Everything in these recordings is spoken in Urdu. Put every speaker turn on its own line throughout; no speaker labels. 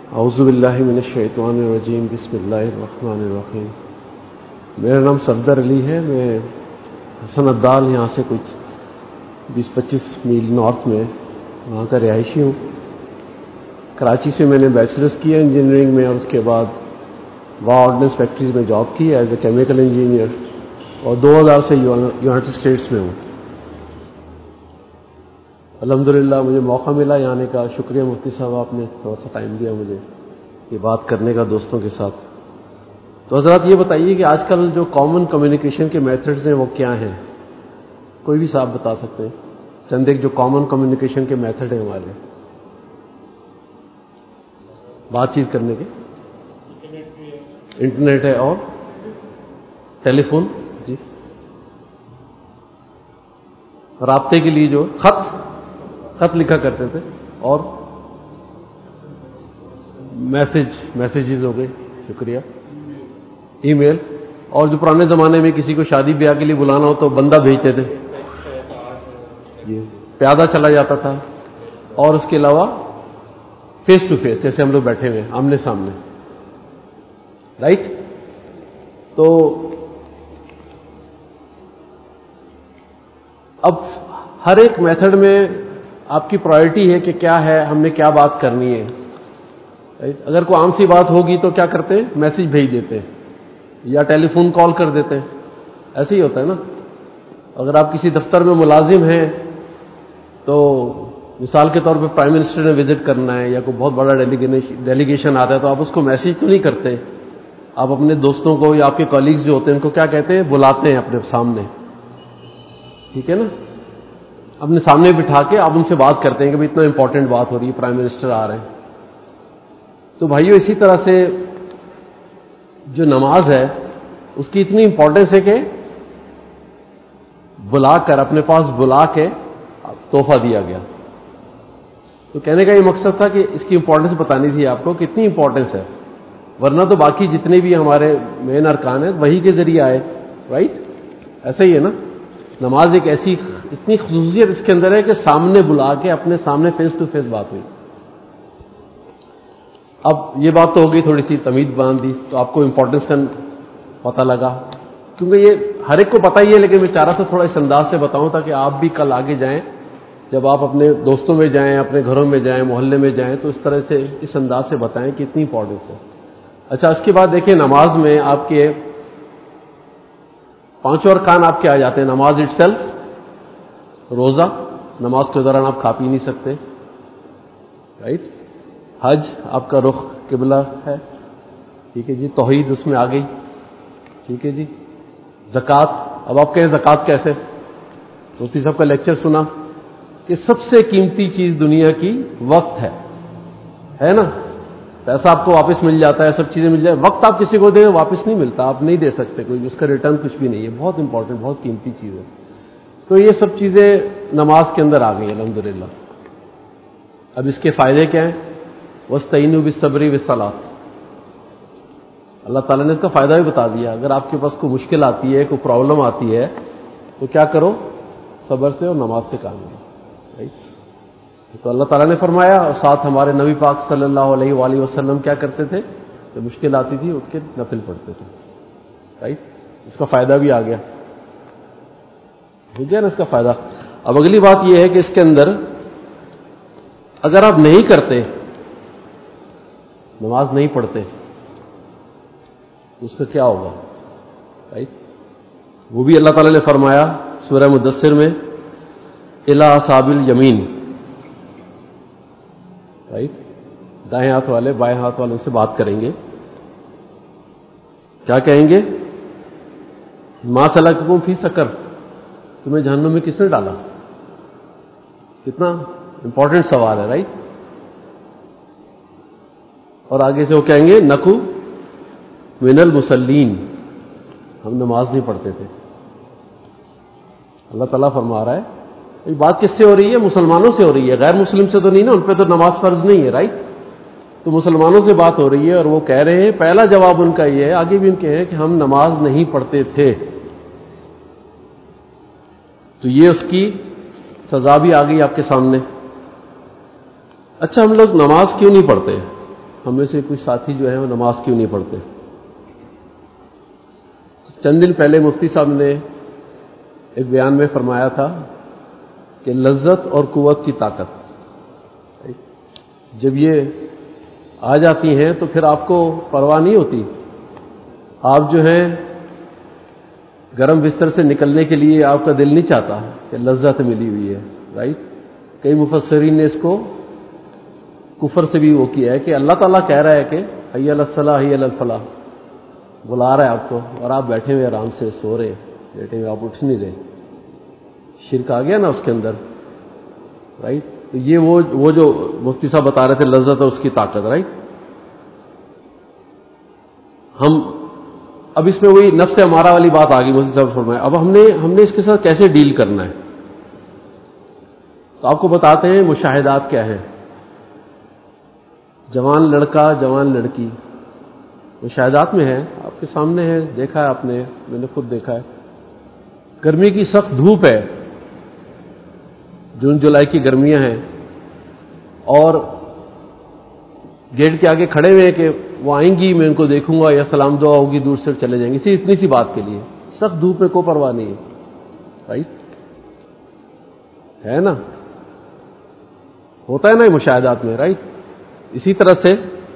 اعوذ باللہ من الشیطان الرجیم، بسم اللہ الرحمن الرحیم۔ میرا نام صفدر علی ہے، میں حسن عبدال یہاں سے کچھ 20-25 میل نارتھ میں وہاں کا رہائشی ہوں۔ کراچی سے میں نے بیچلرز کیا انجینئرنگ میں، اور اس کے بعد وا آرڈننس فیکٹریز میں جاب کی ایز اے کیمیکل انجینئر، اور 2000 سے یونائٹڈ اسٹیٹس میں ہوں۔ الحمدللہ مجھے موقع ملا یہاں آنے کا، شکریہ مفتی صاحب، آپ نے تھوڑا سا ٹائم دیا مجھے یہ بات کرنے کا دوستوں کے ساتھ۔ تو حضرات یہ بتائیے کہ آج کل جو کامن کمیونیکیشن کے میتھڈز ہیں وہ کیا ہیں؟ کوئی بھی صاحب بتا سکتے ہیں چند ایک جو کامن کمیونیکیشن کے میتھڈ ہیں ہمارے بات چیت کرنے کے؟ انٹرنیٹ ہے، اور ٹیلی فون، جی، رابطے کے لیے جو خط لکھا کرتے تھے، اور میسیجز ہو گئے، شکریہ، ای میل، اور جو پرانے زمانے میں کسی کو شادی بیاہ کے لیے بلانا ہو تو بندہ بھیجتے تھے، جی، پیادہ چلا جاتا تھا، اور اس کے علاوہ فیس ٹو فیس، جیسے ہم لوگ بیٹھے ہوئے آمنے سامنے، رائٹ؟ تو اب ہر ایک میتھڈ میں آپ کی پرائرٹی ہے کہ کیا ہے، ہم نے کیا بات کرنی ہے، رائٹ؟ اگر کوئی عام سی بات ہوگی تو کیا کرتے ہیں؟ میسج بھیج دیتے ہیں یا ٹیلی فون کال کر دیتے ہیں، ایسے ہی ہوتا ہے نا۔ اگر آپ کسی دفتر میں ملازم ہیں تو مثال کے طور پہ پرائم منسٹر نے وزٹ کرنا ہے یا کوئی بہت بڑا ڈیلیگیشن آتا ہے تو آپ اس کو میسج تو نہیں کرتے، آپ اپنے دوستوں کو یا آپ کے کالیگز جو ہوتے ہیں ان کو کیا کہتے ہیں؟ بلاتے ہیں اپنے سامنے، ٹھیک ہے نا؟ اپنے سامنے بٹھا کے آپ ان سے بات کرتے ہیں کہ بھائی اتنا امپورٹنٹ بات ہو رہی ہے، پرائم منسٹر آ رہے ہیں۔ تو بھائیو اسی طرح سے جو نماز ہے اس کی اتنی امپورٹنس ہے کہ بلا کر، اپنے پاس بلا کے تحفہ دیا گیا۔ تو کہنے کا یہ مقصد تھا کہ اس کی امپورٹنس بتانی تھی آپ کو کہ اتنی امپورٹنس ہے، ورنہ تو باقی جتنے بھی ہمارے مین ارکان ہیں وہی کے ذریعے آئے، رائٹ؟ ایسا ہی ہے نا؟ نماز ایک ایسی اتنی خصوصیت اس کے اندر ہے کہ سامنے بلا کے اپنے سامنے فیس ٹو فیس بات ہوئی۔ اب یہ بات تو ہوگی، تھوڑی سی تمیز باندھ دی تو آپ کو امپورٹنس کا پتہ لگا، کیونکہ یہ ہر ایک کو پتہ ہی ہے، لیکن میں چاہ رہا تھا تھوڑا اس انداز سے بتاؤں تاکہ آپ بھی کل آگے جائیں، جب آپ اپنے دوستوں میں جائیں، اپنے گھروں میں جائیں، محلے میں جائیں، تو اس طرح سے اس انداز سے بتائیں کہ اتنی امپورٹنس ہے۔ اچھا، اس کے بعد دیکھیں نماز میں آپ کے 5 ارکان آپ کے آ جاتے ہیں۔ نماز اٹ سیلف، روزہ، نماز کے دوران آپ کھا پی نہیں سکتے، رائٹ؟ حج، آپ کا رخ قبلہ ہے، ٹھیک ہے جی، توحید اس میں آ گئی، ٹھیک ہے جی۔ زکوٰۃ، اب آپ کہیں زکوٰۃ کیسے؟ مفتی صاحب کا لیکچر سنا کہ سب سے قیمتی چیز دنیا کی وقت ہے نا؟ پیسہ آپ کو واپس مل جاتا ہے، سب چیزیں مل جائے، وقت آپ کسی کو دیں واپس نہیں ملتا، آپ نہیں دے سکتے، کوئی اس کا ریٹرن کچھ بھی نہیں ہے، بہت امپورٹنٹ، بہت قیمتی چیز ہے۔ تو یہ سب چیزیں نماز کے اندر آ گئی الحمدللہ۔ اب اس کے فائدے کیا ہیں؟ وَاسْتَعِینُوا بِالصَّبْرِ وَالصَّلَاةِ، اللہ تعالیٰ نے اس کا فائدہ بھی بتا دیا۔ اگر آپ کے پاس کوئی مشکل آتی ہے، کوئی پرابلم آتی ہے تو کیا کرو؟ صبر سے اور نماز سے کام لو، رائٹ؟ تو اللہ تعالیٰ نے فرمایا، اور ساتھ ہمارے نبی پاک صلی اللہ علیہ وآلہ وسلم کیا کرتے تھے؟ جب مشکل آتی تھی اٹھ کے نفل پڑھتے تھے، رائٹ؟ اس کا فائدہ بھی آ گیا، ہو گیا نا اس کا فائدہ۔ اب اگلی بات یہ ہے کہ اس کے اندر اگر آپ نہیں کرتے، نماز نہیں پڑھتے، تو اس کا کیا ہوگا، رائٹ؟ وہ بھی اللہ تعالیٰ نے فرمایا سورہ مدثر میں، الی اصحاب الیمین، رائٹ؟ دائیں ہاتھ والے بائیں ہاتھ والوں سے بات کریں گے، کیا کہیں گے؟ ما سلککم فی سقر، تمہیں جہنم میں کس نے ڈالا؟ کتنا امپورٹنٹ سوال ہے، رائٹ؟ اور آگے سے وہ کہیں گے نکو من المصلین، ہم نماز نہیں پڑھتے تھے۔ اللہ تعالیٰ فرما رہا ہے، یہ بات کس سے ہو رہی ہے؟ مسلمانوں سے ہو رہی ہے، غیر مسلم سے تو نہیں نا، ان پہ تو نماز فرض نہیں ہے، رائٹ؟ تو مسلمانوں سے بات ہو رہی ہے، اور وہ کہہ رہے ہیں، پہلا جواب ان کا یہ ہے، آگے بھی ان کے ہیں کہ ہم نماز نہیں پڑھتے تھے۔ تو یہ اس کی سزا بھی آ گئی آپ کے سامنے۔ اچھا، ہم لوگ نماز کیوں نہیں پڑھتے؟ ہم میں سے کوئی ساتھی جو ہے وہ نماز کیوں نہیں پڑھتے؟ چند دن پہلے مفتی صاحب نے ایک بیان میں فرمایا تھا کہ لذت اور قوت کی طاقت جب یہ آ جاتی ہیں تو پھر آپ کو پرواہ نہیں ہوتی. آپ جو ہے گرم بستر سے نکلنے کے لیے آپ کا دل نہیں چاہتا کہ لذت ملی ہوئی ہے. رائٹ. کئی مفسرین نے اس کو کفر سے بھی وہ کیا ہے کہ اللہ تعالیٰ کہہ رہا ہے کہ حی علی الصلاح حی علی الفلاح، بلا رہا ہے آپ کو اور آپ بیٹھے ہوئے آرام سے سو رہے، بیٹھے ہوئے آپ اٹھ نہیں رہے. شرک آ گیا نا اس کے اندر. رائٹ. تو یہ وہ جو مفتی صاحب بتا رہے تھے لذت اور اس کی طاقت. رائٹ. ہم اب اس میں وہی نفس ہمارا والی بات آ گئی مفتی صاحب فرمائے. اب ہم نے اس کے ساتھ کیسے ڈیل کرنا ہے؟ تو آپ کو بتاتے ہیں مشاہدات کیا ہیں. جوان لڑکا جوان لڑکی مشاہدات میں ہے، آپ کے سامنے ہے، دیکھا ہے آپ نے، میں نے خود دیکھا ہے. گرمی کی سخت دھوپ ہے، جون جولائی کی گرمیاں ہیں، اور گیٹ کے آگے کھڑے ہوئے کہ وہ آئیں گی میں ان کو دیکھوں گا یا سلام دعا ہوگی دور سے چلے جائیں گے. اسی اتنی سی بات کے لیے سخت دھوپ میں کوئی پرواہ نہیں ہے. رائٹ ہے نا، ہوتا ہے نا یہ مشاہدات میں. رائٹ. اسی طرح سے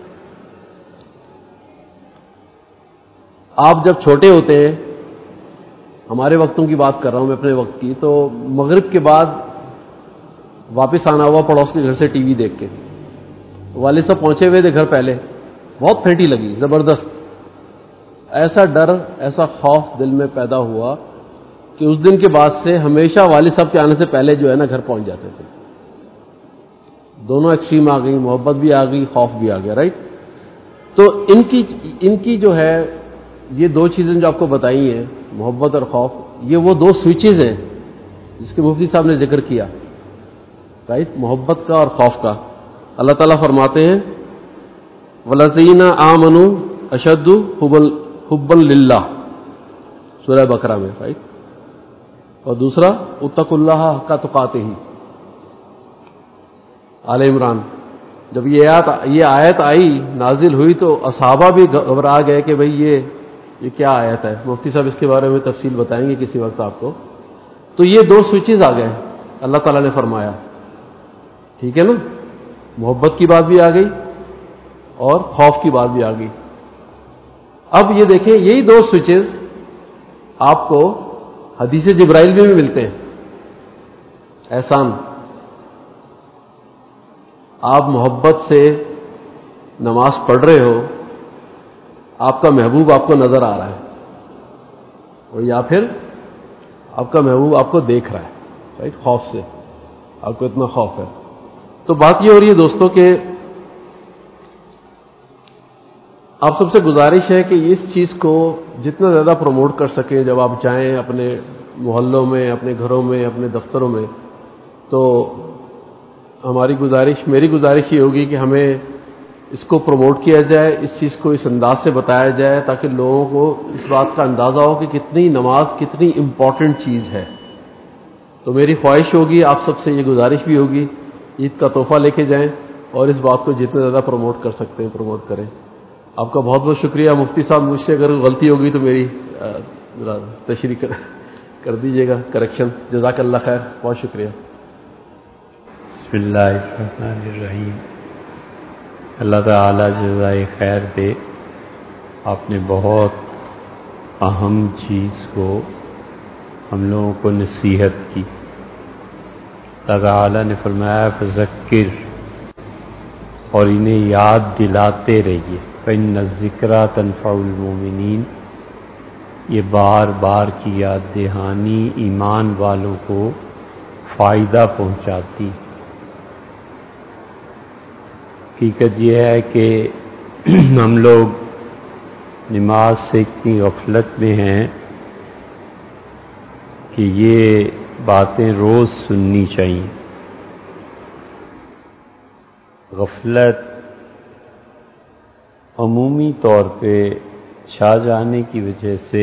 آپ جب چھوٹے ہوتے ہیں، ہمارے وقتوں کی بات کر رہا ہوں میں اپنے وقت کی، تو مغرب کے بعد واپس آنا ہوا پڑوس کے گھر سے ٹی وی دیکھ کے. والد صاحب پہنچے ہوئے تھے گھر پہلے، بہت پھینٹی لگی زبردست. ایسا ڈر ایسا خوف دل میں پیدا ہوا کہ اس دن کے بعد سے ہمیشہ والد صاحب کے آنے سے پہلے جو ہے نا گھر پہنچ جاتے تھے. دونوں ایکسٹریم آ گئی، محبت بھی آ گئی، خوف بھی آ گیا. رائٹ. تو ان کی جو ہے یہ دو چیزیں جو آپ کو بتائی ہیں، محبت اور خوف، یہ وہ دو سوئچز ہیں جس کے مفتی صاحب نے ذکر کیا. رائٹ. محبت کا اور خوف کا. اللہ تعالیٰ فرماتے ہیں وَالَّذِينَ آمَنُوا أَشَدُّ حُبًّا لِلَّهِ سورہ بقرہ میں. رائٹ. اور دوسرا اتقوا اللہ حق تقاتہ آل عمران. جب یہ آیت آئی نازل ہوئی تو اصحابہ بھی گھبرا گئے کہ بھئی یہ کیا آیت ہے. مفتی صاحب اس کے بارے میں تفصیل بتائیں گے کسی وقت آپ کو. تو یہ دو سوئچز آ گئے اللہ تعالیٰ نے فرمایا. ٹھیک ہے نا، محبت کی بات بھی آ گئی اور خوف کی بات بھی آ گئی. اب یہ دیکھیں یہی دو سوئچز آپ کو حدیث جبرائیل میں بھی ملتے ہیں. احسان، آپ محبت سے نماز پڑھ رہے ہو، آپ کا محبوب آپ کو نظر آ رہا ہے، اور یا پھر آپ کا محبوب آپ کو دیکھ رہا ہے. رائٹ. خوف سے آپ کو اتنا خوف ہے. تو بات یہ ہو رہی ہے دوستوں کہ آپ سب سے گزارش ہے کہ اس چیز کو جتنا زیادہ پروموٹ کر سکیں. جب آپ جائیں اپنے محلوں میں، اپنے گھروں میں، اپنے دفتروں میں، تو میری گزارش یہ ہوگی کہ ہمیں اس کو پروموٹ کیا جائے، اس چیز کو اس انداز سے بتایا جائے تاکہ لوگوں کو اس بات کا اندازہ ہو کہ کتنی نماز کتنی امپورٹنٹ چیز ہے. تو میری خواہش ہوگی، آپ سب سے یہ گزارش بھی ہوگی، عید کا تحفہ لے کے جائیں اور اس بات کو جتنا زیادہ پروموٹ کر سکتے ہیں پروموٹ کریں. آپ کا بہت بہت شکریہ. مفتی صاحب مجھ سے اگر غلطی ہوگی تو میری تشریح کر دیجیے گا، کریکشن. جزاک اللہ خیر. بہت شکریہ.
بسم اللہ الرحمن الرحیم. اللہ تعالی جزائے خیر دے. آپ نے بہت اہم چیز کو ہم لوگوں کو نصیحت کی. اللہ تعالی نے فرمایا فذکر، اور انہیں یاد دلاتے رہیے. فإن الذکریٰ تنفع المؤمنین، یہ بار بار کی یاد دہانی ایمان والوں کو فائدہ پہنچاتی. حقیقت یہ ہے کہ ہم لوگ نماز سے اتنی غفلت میں ہیں کہ یہ باتیں روز سننی چاہیے. غفلت عمومی طور پہ چھا جانے کی وجہ سے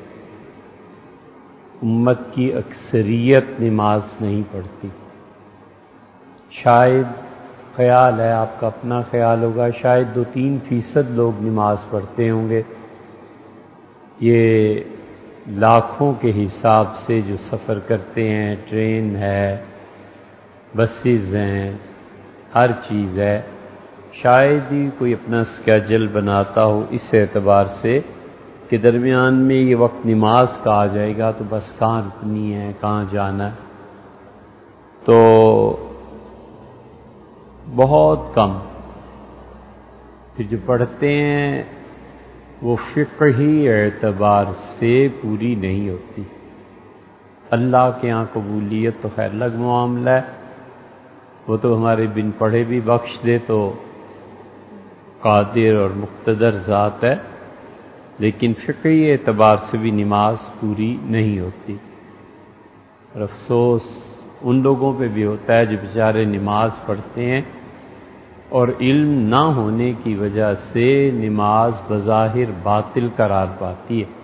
امت کی اکثریت نماز نہیں پڑھتی. شاید خیال ہے، آپ کا اپنا خیال ہوگا، شاید 2-3% لوگ نماز پڑھتے ہوں گے۔ یہ لاکھوں کے حساب سے جو سفر کرتے ہیں، ٹرین ہے، بسیز ہیں، ہر چیز ہے، شاید ہی کوئی اپنا اسکیجول بناتا ہو اس اعتبار سے کہ درمیان میں یہ وقت نماز کا آ جائے گا تو بس کہاں رکنی ہے، کہاں جانا ہے۔ تو بہت کم، پھر جو پڑھتے ہیں وہ فقہی اعتبار سے پوری نہیں ہوتی۔ اللہ کے ہاں قبولیت تو خیر الگ معاملہ ہے، وہ تو ہمارے بن پڑھے بھی بخش دے تو قادر اور مقتدر ذات ہے، لیکن فقہی اعتبار سے بھی نماز پوری نہیں ہوتی۔ اور افسوس ان لوگوں پہ بھی ہوتا ہے جو بیچارے نماز پڑھتے ہیں اور علم نہ ہونے کی وجہ سے نماز بظاہر باطل قرار پاتی ہے۔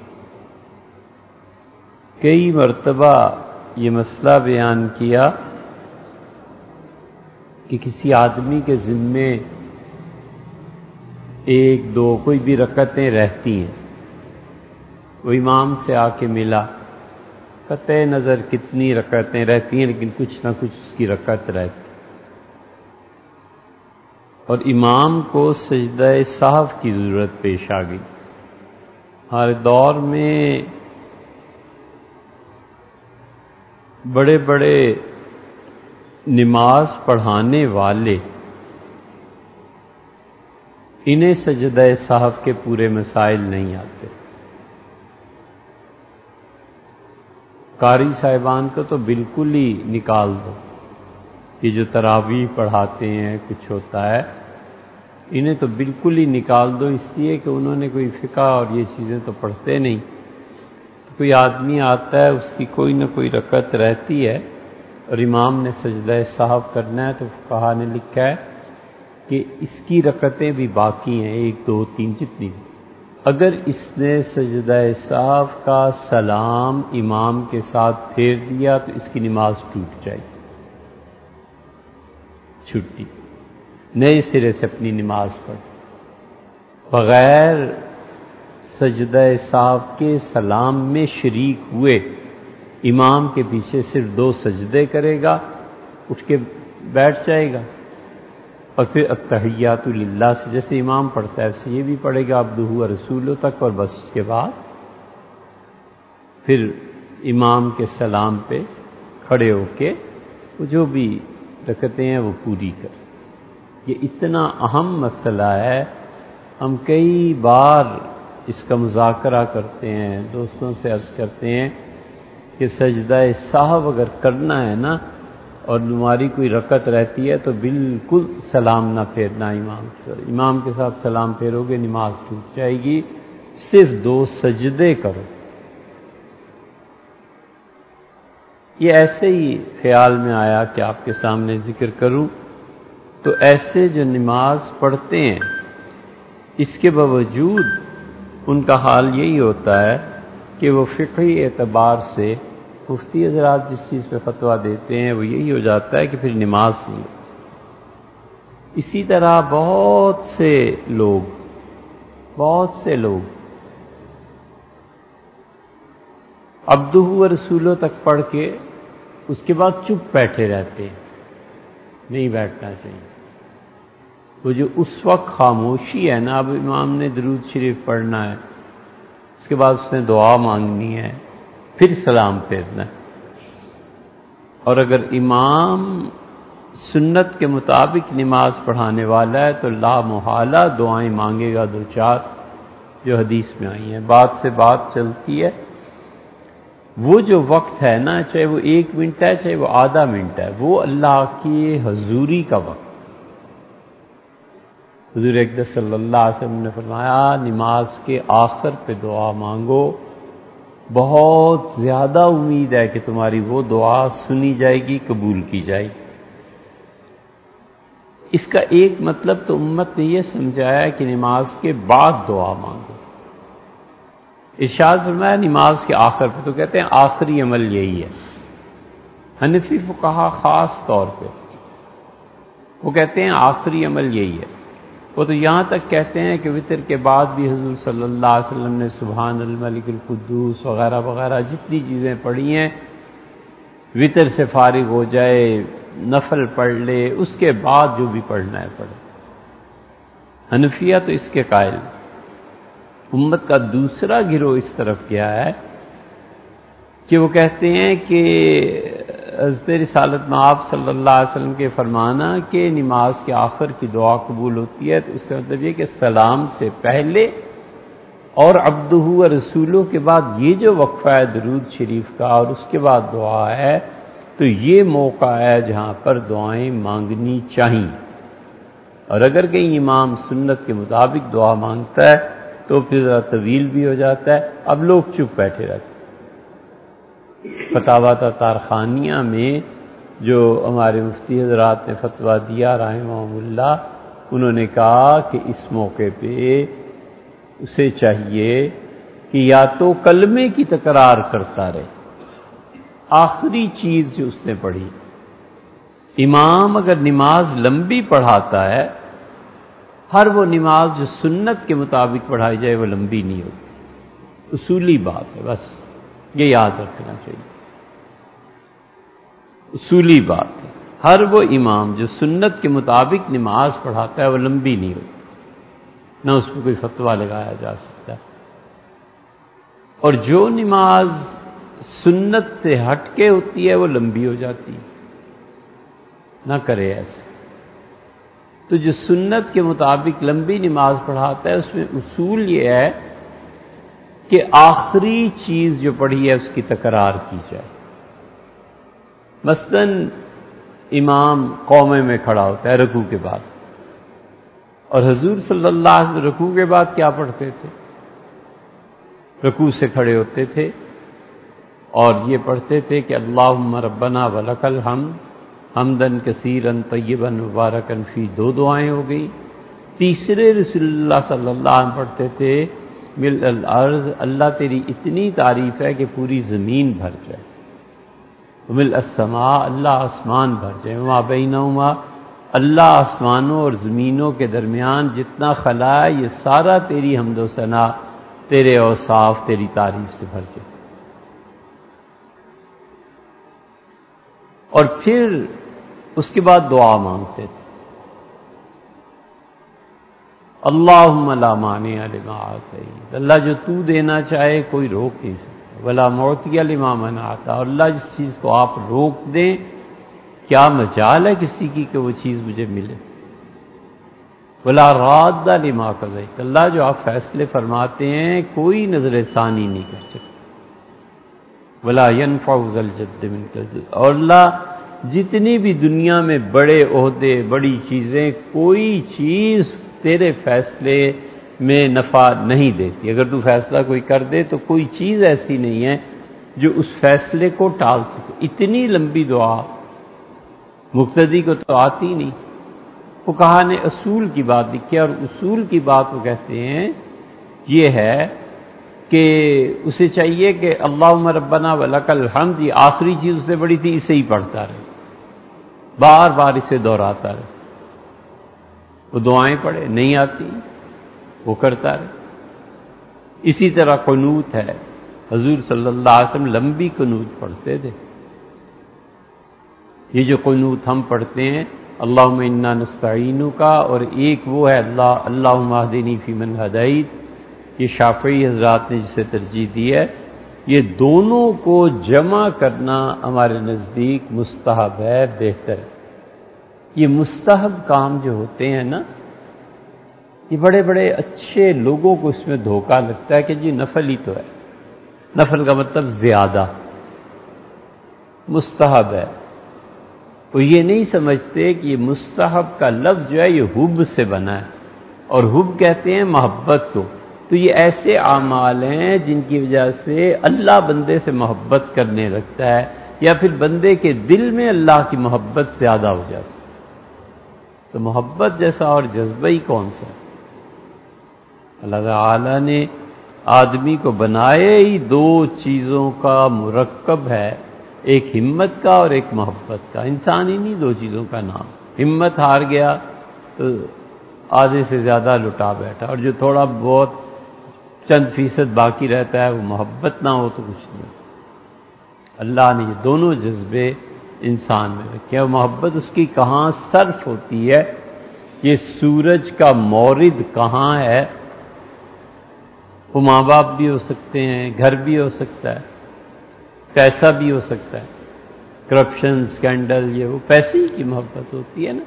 کئی مرتبہ یہ مسئلہ بیان کیا کہ کسی آدمی کے ذمے 1-2 کوئی بھی رکعتیں رہتی ہیں، وہ امام سے آ کے ملا، قطع نظر کتنی رکعتیں رہتی ہیں لیکن کچھ نہ کچھ اس کی رکعت رہتی، اور امام کو سجدہ سہو کی ضرورت پیش آ گئی۔ ہمارے دور میں بڑے بڑے نماز پڑھانے والے انہیں سجدہ سہو کے پورے مسائل نہیں آتے۔ قاری صاحبان کو تو بالکل ہی نکال دو، یہ جو تراویح پڑھاتے ہیں کچھ ہوتا ہے، انہیں تو بالکل ہی نکال دو، اس لیے کہ انہوں نے کوئی فقہ اور یہ چیزیں تو پڑھتے نہیں۔ تو کوئی آدمی آتا ہے، اس کی کوئی نہ کوئی رکعت رہتی ہے اور امام نے سجدہ سہو کرنا ہے، تو فقہا نے لکھا ہے کہ اس کی رکعتیں بھی باقی ہیں، 1 2 3 جتنی بھی۔ اگر اس نے سجدہ سہو کا سلام امام کے ساتھ پھیر دیا تو اس کی نماز ٹوٹ جائے گی، چھٹی، نئے سرے سے اپنی نماز پڑھ، بغیر سجدہ سہو کے سلام میں شریک ہوئے امام کے پیچھے صرف 2 سجدے کرے گا، اٹھ کے بیٹھ جائے گا، اور پھر التحیات للہ سے جیسے امام پڑھتا ہے ایسے یہ بھی پڑھے گا عبدہ و رسولہ تک، اور بس اس کے بعد پھر امام کے سلام پہ کھڑے ہو کے وہ جو بھی رکعتیں ہیں وہ پوری کر۔ یہ اتنا اہم مسئلہ ہے، ہم کئی بار اس کا مذاکرہ کرتے ہیں، دوستوں سے عرض کرتے ہیں کہ سجدہ سہو اگر کرنا ہے نا اور تمہاری کوئی رکعت رہتی ہے تو بالکل سلام نہ پھیرنا امام کے ساتھ سلام پھیرو گے نماز ٹوٹ جائے گی، صرف 2 سجدے کرو۔ یہ ایسے ہی خیال میں آیا کہ آپ کے سامنے ذکر کروں، تو ایسے جو نماز پڑھتے ہیں اس کے باوجود ان کا حال یہی ہوتا ہے کہ وہ فقہی اعتبار سے مفتی حضرات جس چیز پہ فتویٰ دیتے ہیں وہ یہی ہو جاتا ہے کہ پھر نماز نہیں۔ اسی طرح بہت سے لوگ عبدہ و رسولہ تک پڑھ کے اس کے بعد چپ بیٹھے رہتے ہیں، نہیں بیٹھنا چاہیے۔ وہ جو اس وقت خاموشی ہے نا، اب امام نے درود شریف پڑھنا ہے، اس کے بعد اس نے دعا مانگنی ہے، پھر سلام پھیرنا ہے، اور اگر امام سنت کے مطابق نماز پڑھانے والا ہے تو لا محالہ دعائیں مانگے گا 2-4 جو حدیث میں آئی ہیں۔ بات سے بات چلتی ہے، وہ جو وقت ہے نا، چاہے وہ 1 منٹ ہے چاہے وہ آدھا منٹ ہے، وہ اللہ کی حضوری کا وقت۔ حضور اقدس صلی اللہ علیہ وسلم نے فرمایا نماز کے آخر پہ دعا مانگو، بہت زیادہ امید ہے کہ تمہاری وہ دعا سنی جائے گی، قبول کی جائے گی۔ اس کا ایک مطلب تو امت نے یہ سمجھایا کہ نماز کے بعد دعا مانگو، ارشاد فرمایا نماز کے آخر پہ، تو کہتے ہیں آخری عمل یہی ہے۔ حنفی فقہا خاص طور پہ وہ کہتے ہیں آخری عمل یہی ہے. وہ تو یہاں تک کہتے ہیں کہ وطر کے بعد بھی حضور صلی اللہ علیہ وسلم نے سبحان الملک القدوس وغیرہ وغیرہ جتنی چیزیں پڑھی ہیں، وطر سے فارغ ہو جائے، نفل پڑھ لے، اس کے بعد جو بھی پڑھنا ہے پڑھے. حنفیہ تو اس کے قائل. امت کا دوسرا گروہ اس طرف گیا ہے کہ وہ کہتے ہیں کہ حضرت رسالت مآب صلی اللہ علیہ وسلم کے فرمانا کہ نماز کے آخر کی دعا قبول ہوتی ہے، تو اس سے مطلب یہ کہ سلام سے پہلے اور عبدہ و رسولوں کے بعد یہ جو وقفہ ہے درود شریف کا اور اس کے بعد دعا ہے، تو یہ موقع ہے جہاں پر دعائیں مانگنی چاہیے. اور اگر کہیں امام سنت کے مطابق دعا مانگتا ہے تو پھر ذرا طویل بھی ہو جاتا ہے. اب لوگ چپ بیٹھے رہتے. فتاوی تارخانیہ میں جو ہمارے مفتی حضرات نے فتویٰ دیا رحمہم اللہ، انہوں نے کہا کہ اس موقع پہ اسے چاہیے کہ یا تو کلمے کی تکرار کرتا رہے، آخری چیز جو اس نے پڑھی. امام اگر نماز لمبی پڑھاتا ہے، ہر وہ نماز جو سنت کے مطابق پڑھائی جائے وہ لمبی نہیں ہوتی. اصولی بات ہے، بس یہ یاد رکھنا چاہیے. اصولی بات ہے، ہر وہ امام جو سنت کے مطابق نماز پڑھاتا ہے وہ لمبی نہیں ہوتی، نہ اس پہ کوئی فتویٰ لگایا جا سکتا ہے. اور جو نماز سنت سے ہٹ کے ہوتی ہے وہ لمبی ہو جاتی ہے. نہ کرے ایسے. تو جو سنت کے مطابق لمبی نماز پڑھاتا ہے اس میں اصول یہ ہے کہ آخری چیز جو پڑھی ہے اس کی تکرار کی جائے. مثلاً امام قومے میں کھڑا ہوتا ہے رکوع کے بعد، اور حضور صلی اللہ علیہ وسلم رکوع کے بعد کیا پڑھتے تھے؟ رکوع سے کھڑے ہوتے تھے اور یہ پڑھتے تھے کہ اللہم ربنا ولک الحمد حمدن کثیرن طیبن مبارکن فی. 2 دعائیں ہو گئی. تیسرے رسول اللہ صلی اللہ علیہ وسلم پڑھتے تھے مل الارض، اللہ تیری اتنی تعریف ہے کہ پوری زمین بھر جائے. مل السماء، اللہ آسمان بھر جائے. وما بینہما، اللہ آسمانوں اور زمینوں کے درمیان جتنا خلا ہے یہ سارا تیری حمد و ثنا، تیرے اوصاف، تیری تعریف سے بھر جائے. اور پھر اس کے بعد دعا مانگتے تھے. اللہم لا مانع لما اعطیت، اللہ جو تو دینا چاہے کوئی روک نہیں سکتا. ولا معطی لما منعت، اور اللہ جس چیز کو آپ روک دیں کیا مجال ہے کسی کی کہ وہ چیز مجھے ملے. ولا راد لما قضیت، اللہ جو آپ فیصلے فرماتے ہیں کوئی نظر ثانی نہیں کر سکتا. ولا ينفع ذا الجد منک الجد، اور اللہ جتنی بھی دنیا میں بڑے عہدے بڑی چیزیں، کوئی چیز تیرے فیصلے میں نفع نہیں دیتی. اگر تو فیصلہ کوئی کر دے تو کوئی چیز ایسی نہیں ہے جو اس فیصلے کو ٹال سکے. اتنی لمبی دعا مقتدی کو تو آتی نہیں. وہ کہا نے اصول کی بات لکھی، اور اصول کی بات وہ کہتے ہیں یہ ہے کہ اسے چاہیے کہ اللہم ربنا ولک الحمد، یہ آخری چیز اس سے بڑی تھی، اسے ہی پڑھتا رہے، بار بار اسے دہراتا رہے. وہ دعائیں پڑھے، نہیں آتی وہ کرتا رہے. اسی طرح قنوت ہے، حضور صلی اللہ علیہ وسلم لمبی قنوت پڑھتے تھے. یہ جو قنوت ہم پڑھتے ہیں اللہم انا نستعینک، اور ایک وہ ہے اللہم اہدنی فیمن ہدیت، یہ شافعی حضرات نے جسے ترجیح دی ہے. یہ دونوں کو جمع کرنا ہمارے نزدیک مستحب ہے، بہتر ہے. یہ مستحب کام جو ہوتے ہیں نا، یہ بڑے بڑے اچھے لوگوں کو اس میں دھوکہ لگتا ہے کہ جی نفل ہی تو ہے. نفل کا مطلب زیادہ، مستحب ہے. وہ یہ نہیں سمجھتے کہ یہ مستحب کا لفظ جو ہے یہ حب سے بنا ہے، اور حب کہتے ہیں محبت کو. تو یہ ایسے اعمال ہیں جن کی وجہ سے اللہ بندے سے محبت کرنے لگتا ہے، یا پھر بندے کے دل میں اللہ کی محبت زیادہ ہو جاتی. تو محبت جیسا اور جذبہ ہی کون سا؟ اللہ تعالی نے آدمی کو بنائے ہی 2 چیزوں کا مرکب ہے، ایک ہمت کا اور ایک محبت کا. انسان ہی نہیں 2 چیزوں کا نام. ہمت ہار گیا تو آدھے سے زیادہ لٹا بیٹھا، اور جو تھوڑا بہت چند فیصد باقی رہتا ہے وہ محبت نہ ہو تو کچھ نہیں۔ اللہ نے یہ دونوں جذبے انسان میں رکھے، اور محبت اس کی کہاں صرف ہوتی ہے، یہ سورج کا مورد کہاں ہے؟ وہ ماں باپ بھی ہو سکتے ہیں، گھر بھی ہو سکتا ہے، پیسہ بھی ہو سکتا ہے، کرپشن سکینڈل، یہ وہ پیسے ہی کی محبت ہوتی ہے نا،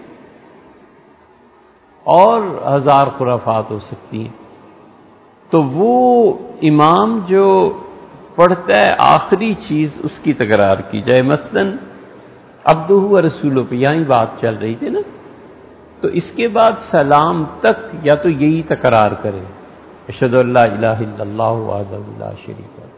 اور ہزار خرافات ہو سکتی ہیں۔ تو وہ امام جو پڑھتا ہے آخری چیز اس کی تکرار کی جائے، مثلاً عبدہ و رسولہ پہ یہاں بات چل رہی تھی نا، تو اس کے بعد سلام تک یا تو یہی تکرار کرے، اشہد ان لا الہ الا اللہ وحدہ لا شریک لہ،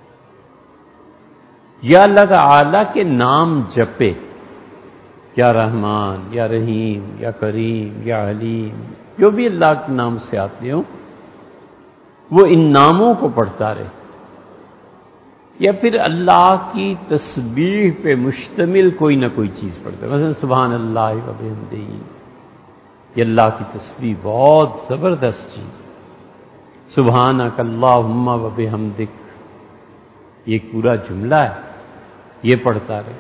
یا اللہ تعالی کے نام جپے، یا رحمان یا رحیم یا کریم یا علیم، جو بھی اللہ کے نام سے آتے ہوں وہ ان ناموں کو پڑھتا رہے، یا پھر اللہ کی تسبیح پہ مشتمل کوئی نہ کوئی چیز پڑھتا ہے، مثلا سبحان اللہ و بحمدہ، یہ اللہ کی تسبیح بہت زبردست چیز، سبحانک اللہم و بحمدک، یہ ایک پورا جملہ ہے، یہ پڑھتا رہے۔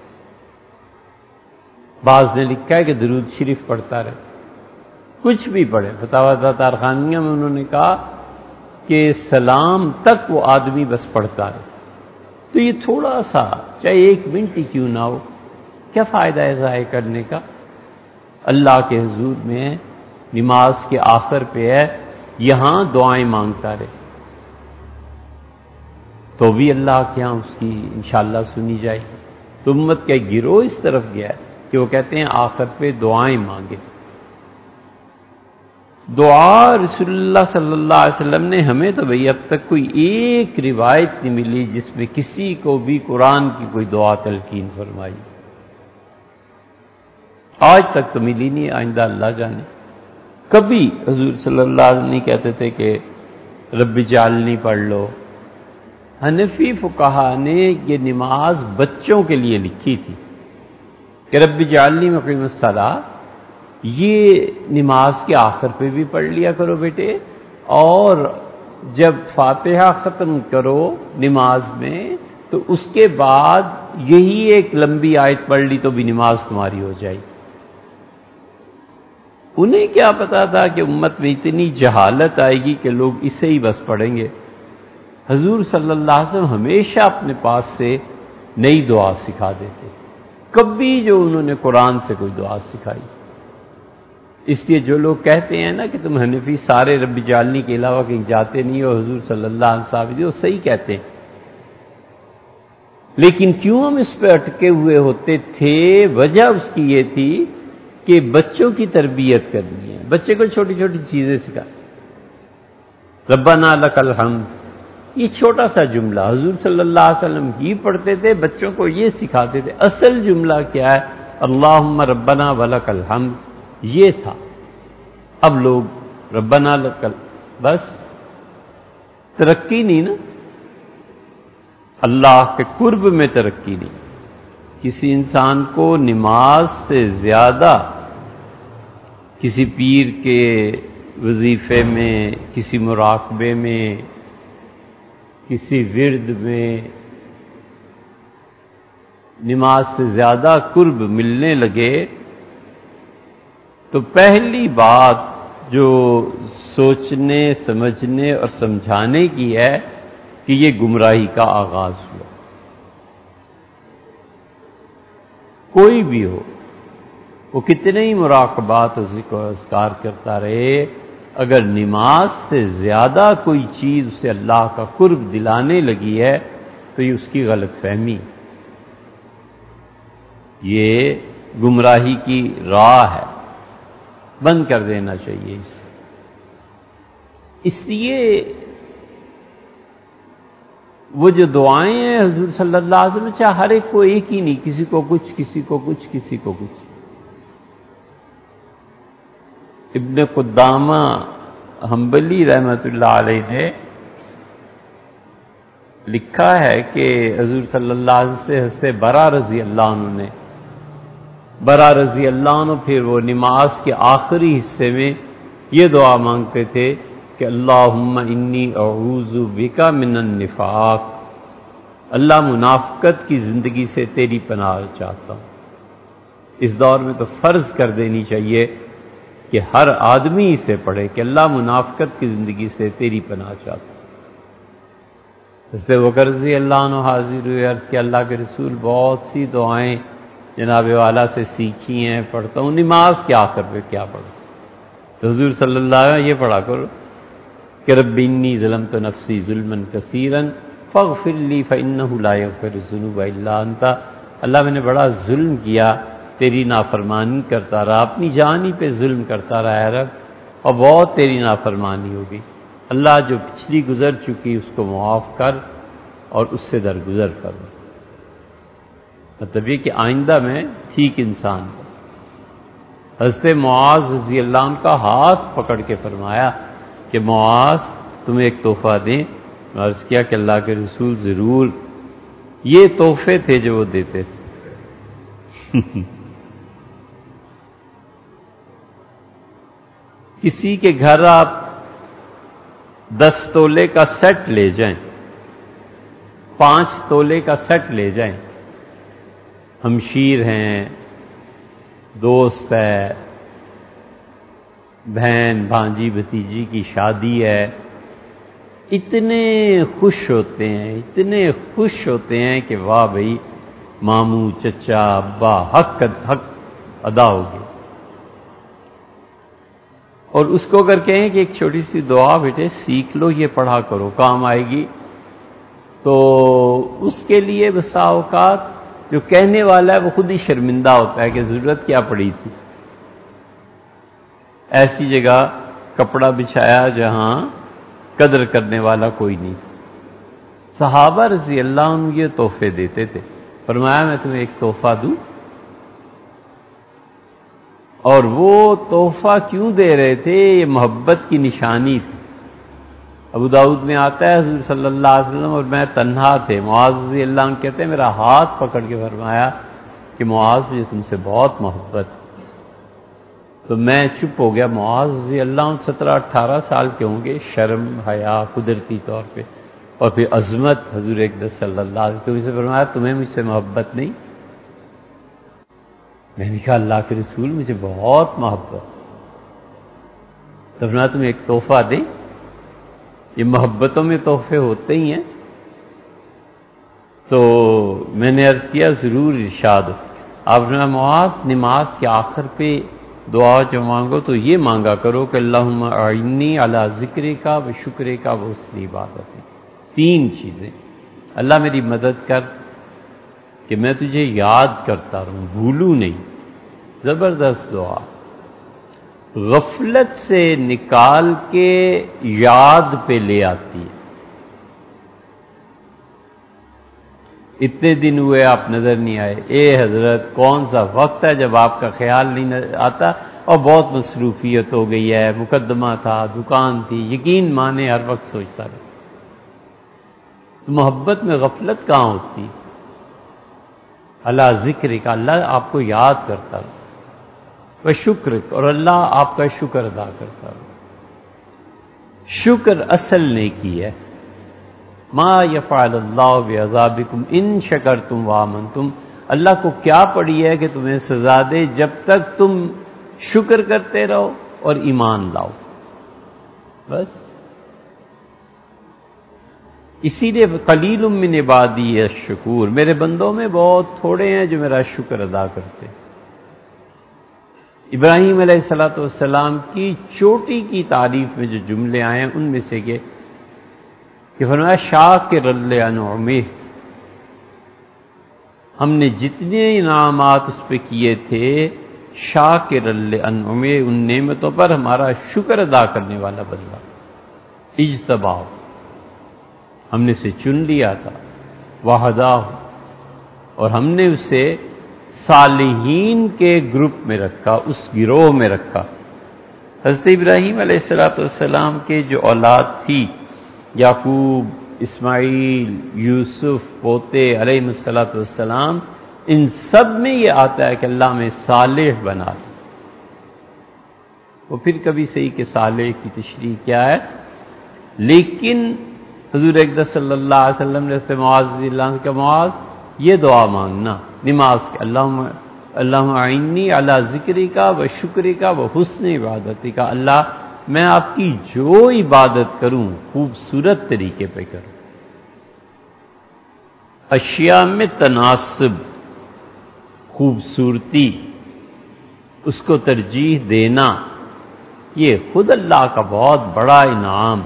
بعض نے لکھا ہے کہ درود شریف پڑھتا رہے، کچھ بھی پڑھے، فتاوی تارخانیہ میں انہوں نے کہا کہ سلام تک وہ آدمی بس پڑھتا رہے، تو یہ تھوڑا سا چاہے 1 منٹ ہی کیوں نہ ہو، کیا فائدہ ہے ضائع کرنے کا؟ اللہ کے حضور میں نماز کے آخر پہ ہے، یہاں دعائیں مانگتا رہے تو بھی اللہ کے ہاں اس کی انشاءاللہ سنی جائے گی۔ تو امت کا ایک گروہ اس طرف گیا ہے کہ وہ کہتے ہیں آخر پہ دعائیں مانگے۔ دعا رسول اللہ صلی اللہ علیہ وسلم نے ہمیں تو بھئی اب تک کوئی ایک روایت نہیں ملی جس میں کسی کو بھی قرآن کی کوئی دعا تلقین فرمائی، آج تک تو ملی نہیں، آئندہ اللہ جانے۔ کبھی حضور صلی اللہ علیہ وسلم نہیں کہتے تھے کہ رب اجعلنی پڑھ لو۔ حنفی فقہا نے یہ نماز بچوں کے لیے لکھی تھی کہ رب اجعلنی مقیم الصلاۃ، یہ نماز کے آخر پہ بھی پڑھ لیا کرو بیٹے، اور جب فاتحہ ختم کرو نماز میں تو اس کے بعد یہی ایک لمبی آیت پڑھ لی تو بھی نماز تمہاری ہو جائے۔ انہیں کیا پتا تھا کہ امت میں اتنی جہالت آئے گی کہ لوگ اسے ہی بس پڑھیں گے۔ حضور صلی اللہ علیہ وسلم ہمیشہ اپنے پاس سے نئی دعا سکھا دیتے، کبھی جو انہوں نے قرآن سے کوئی دعا سکھائی۔ اس لیے جو لوگ کہتے ہیں نا کہ تم حنفی سارے رب اجعلنی کے علاوہ کہیں جاتے نہیں ہو، حضور صلی اللہ علیہ وسلم وہ صحیح کہتے ہیں، لیکن کیوں ہم اس پہ اٹکے ہوئے ہوتے تھے؟ وجہ اس کی یہ تھی کہ بچوں کی تربیت کرنی ہے، بچے کو چھوٹی چھوٹی چیزیں سکھا، ربنا لک الحمد، یہ چھوٹا سا جملہ حضور صلی اللہ علیہ وسلم ہی پڑھتے تھے، بچوں کو یہ سکھاتے تھے۔ اصل جملہ کیا ہے؟ اللہم ربنا ولک الحمد، یہ تھا۔ اب لوگ ربنا لک بس ترقی نہیں نا، اللہ کے قرب میں ترقی نہیں۔ کسی انسان کو نماز سے زیادہ کسی پیر کے وظیفے میں، کسی مراقبے میں، کسی ورد میں نماز سے زیادہ قرب ملنے لگے تو پہلی بات جو سوچنے، سمجھنے اور سمجھانے کی ہے کہ یہ گمراہی کا آغاز ہوا۔ کوئی بھی ہو، وہ کتنے ہی مراقبات و ذکر و اذکار کرتا رہے، اگر نماز سے زیادہ کوئی چیز اسے اللہ کا قرب دلانے لگی ہے تو یہ اس کی غلط فہمی، یہ گمراہی کی راہ ہے، بند کر دینا چاہیے اسے۔ اس لیے وہ جو دعائیں ہیں حضور صلی اللہ علیہ وسلم، چاہے ہر ایک کو ایک ہی نہیں، کسی کو کچھ، کسی کو کچھ، کسی کو کچھ۔ ابن قدامہ حنبلی رحمۃ اللہ علیہ نے لکھا ہے کہ حضور صلی اللہ علیہ وسلم سے حضرت برا رضی اللہ عنہ نے برا رضی اللہ عنہ پھر وہ نماز کے آخری حصے میں یہ دعا مانگتے تھے کہ اللہم انی اعوذ بک من النفاق، اللہ منافقت کی زندگی سے تیری پناہ چاہتا ہوں۔ اس دور میں تو فرض کر دینی چاہیے کہ ہر آدمی اسے پڑھے کہ اللہ منافقت کی زندگی سے تیری پناہ چاہتا ہوں۔ حضرت ابوبکر رضی اللہ عنہ حاضر ہوئے، عرض کہ اللہ کے رسول بہت سی دعائیں جناب والا سے سیکھی ہیں، پڑھتا ہوں، نماز کے آخر پہ کیا پڑھوں؟ تو حضور صلی اللہ علیہ وسلم یہ پڑھا کرو کہ رب انی ظلمت نفسی ظلما کثیرا فاغفر لی فانہ لا یغفر الذنوب الا انت، اللہ میں نے بڑا ظلم کیا، تیری نافرمانی کرتا رہا، اپنی جان ہی پہ ظلم کرتا رہا ہے رب، اور بہت تیری نافرمانی ہوگی، اللہ جو پچھلی گزر چکی اس کو معاف کر اور اس سے درگزر کرو۔ مطلب یہ کہ آئندہ میں ٹھیک انسان ہو۔ حضرت معاذ رضی اللہ عنہ کا ہاتھ پکڑ کے فرمایا کہ معاذ تمہیں ایک تحفہ دیں، عرض کیا کہ اللہ کے رسول ضرور، یہ تحفے تھے جو وہ دیتے تھے۔ کسی کے گھر آپ 10 تولے کا سیٹ لے جائیں، 5 تولے کا سیٹ لے جائیں، ہمشیر ہیں، دوست ہے، بہن بھانجی بھتیجی کی شادی ہے، اتنے خوش ہوتے ہیں، اتنے خوش ہوتے ہیں کہ واہ بھائی ماموں چچا ابا حق ادا ہو گیا، اور اس کو اگر کہیں کہ ایک چھوٹی سی دعا بیٹے سیکھ لو، یہ پڑھا کرو کام آئے گی، تو اس کے لیے بسا اوقات جو کہنے والا ہے وہ خود ہی شرمندہ ہوتا ہے کہ ضرورت کیا پڑی تھی، ایسی جگہ کپڑا بچھایا جہاں قدر کرنے والا کوئی نہیں۔ صحابہ رضی اللہ عنہ یہ تحفے دیتے تھے، فرمایا میں تمہیں ایک تحفہ دوں، اور وہ تحفہ کیوں دے رہے تھے؟ یہ محبت کی نشانی تھی۔ ابو داؤد میں آتا ہے حضور صلی اللہ علیہ وسلم اور میں تنہا تھے، معاذ رضی اللہ عنہ کہتے ہیں میرا ہاتھ پکڑ کے فرمایا کہ معاذ مجھے تم سے بہت محبت، تو میں چپ ہو گیا۔ معاذ رضی اللہ عنہ 17-18 سال کے ہوں گے، شرم حیا قدرتی طور پہ، اور پھر عظمت حضور اقدس صلی اللہ علیہ وسلم سے فرمایا تمہیں مجھ سے محبت نہیں؟ میں نے کہا اللہ کے رسول مجھے بہت محبت، تو فرمایا تمہیں ایک تحفہ دیں؟ یہ محبتوں میں تحفے ہوتے ہی ہیں۔ تو میں نے عرض کیا ضرور ارشاد ہو۔ آپ نے معاذ نماز کے آخر پہ دعا جو مانگو تو یہ مانگا کرو کہ اللہم اعنی علی ذکرک و شکرک و حسن عبادتک، 3 چیزیں، اللہ میری مدد کر کہ میں تجھے یاد کرتا رہوں، بھولوں نہیں۔ زبردست دعا، غفلت سے نکال کے یاد پہ لے آتی ہے۔ اتنے دن ہوئے آپ نظر نہیں آئے، اے حضرت کون سا وقت ہے جب آپ کا خیال نہیں آتا، اور بہت مصروفیت ہو گئی ہے، مقدمہ تھا، دکان تھی، یقین مانے ہر وقت سوچتا رہا۔ تو محبت میں غفلت کہاں ہوتی؟ اللہ ذکر کا، اللہ آپ کو یاد کرتا رہا، وہ شکر، اور اللہ آپ کا شکر ادا کرتا رہا۔ شکر اصل نیکی ہے۔ ما یفعل اللہ بعذابکم ان شکرتم وآمنتم، اللہ کو کیا پڑی ہے کہ تمہیں سزا دے جب تک تم شکر کرتے رہو اور ایمان لاؤ، بس۔ اسی لیے قلیل من عبادی الشکور، میرے بندوں میں بہت تھوڑے ہیں جو میرا شکر ادا کرتے۔ ابراہیم علیہ السلام کی چوٹی کی تعریف میں جو جملے آئے ہیں ان میں سے کہ فرمایا شاکر لانعمہ، ہم نے جتنے انعامات اس پہ کیے تھے، شاکر لانعمہ، ان نعمتوں پر ہمارا شکر ادا کرنے والا بندہ، اجتباہ، ہم نے اسے چن لیا تھا، وہداہ، اور ہم نے اسے صالحین کے گروپ میں رکھا، اس گروہ میں رکھا۔ حضرت ابراہیم علیہ السلام کے جو اولاد تھی، یعقوب، اسماعیل، یوسف، پوتے علیہ السلام، ان سب میں یہ آتا ہے کہ اللہ میں صالح بنا لے. وہ پھر کبھی صحیح کہ صالح کی تشریح کیا ہے، لیکن حضور اقدس صلی اللہ علیہ وسلم نے اس معاذ رضی اللہ عنہ کا معاذ یہ دعا مانگنا نماز کے، اللہم اعنی علی ذکری کا و شکری کا و حسن عبادتی کا، اللہ میں آپ کی جو عبادت کروں خوبصورت طریقے پہ کروں. اشیاء میں تناسب، خوبصورتی، اس کو ترجیح دینا، یہ خود اللہ کا بہت بڑا انعام.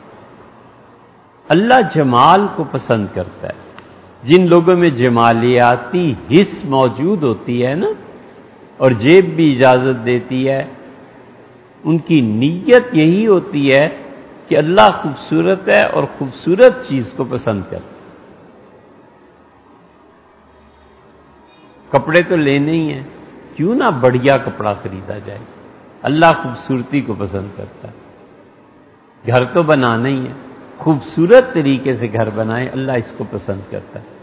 اللہ جمال کو پسند کرتا ہے. جن لوگوں میں جمالیاتی حس موجود ہوتی ہے نا، اور جیب بھی اجازت دیتی ہے، ان کی نیت یہی ہوتی ہے کہ اللہ خوبصورت ہے اور خوبصورت چیز کو پسند کرتا ہے. کپڑے تو لینے ہی ہیں، کیوں نہ بڑھیا کپڑا خریدا جائے. اللہ خوبصورتی کو پسند کرتا ہے. گھر تو بنانا ہی ہے، خوبصورت طریقے سے گھر بنائے، اللہ اس کو پسند کرتا ہے.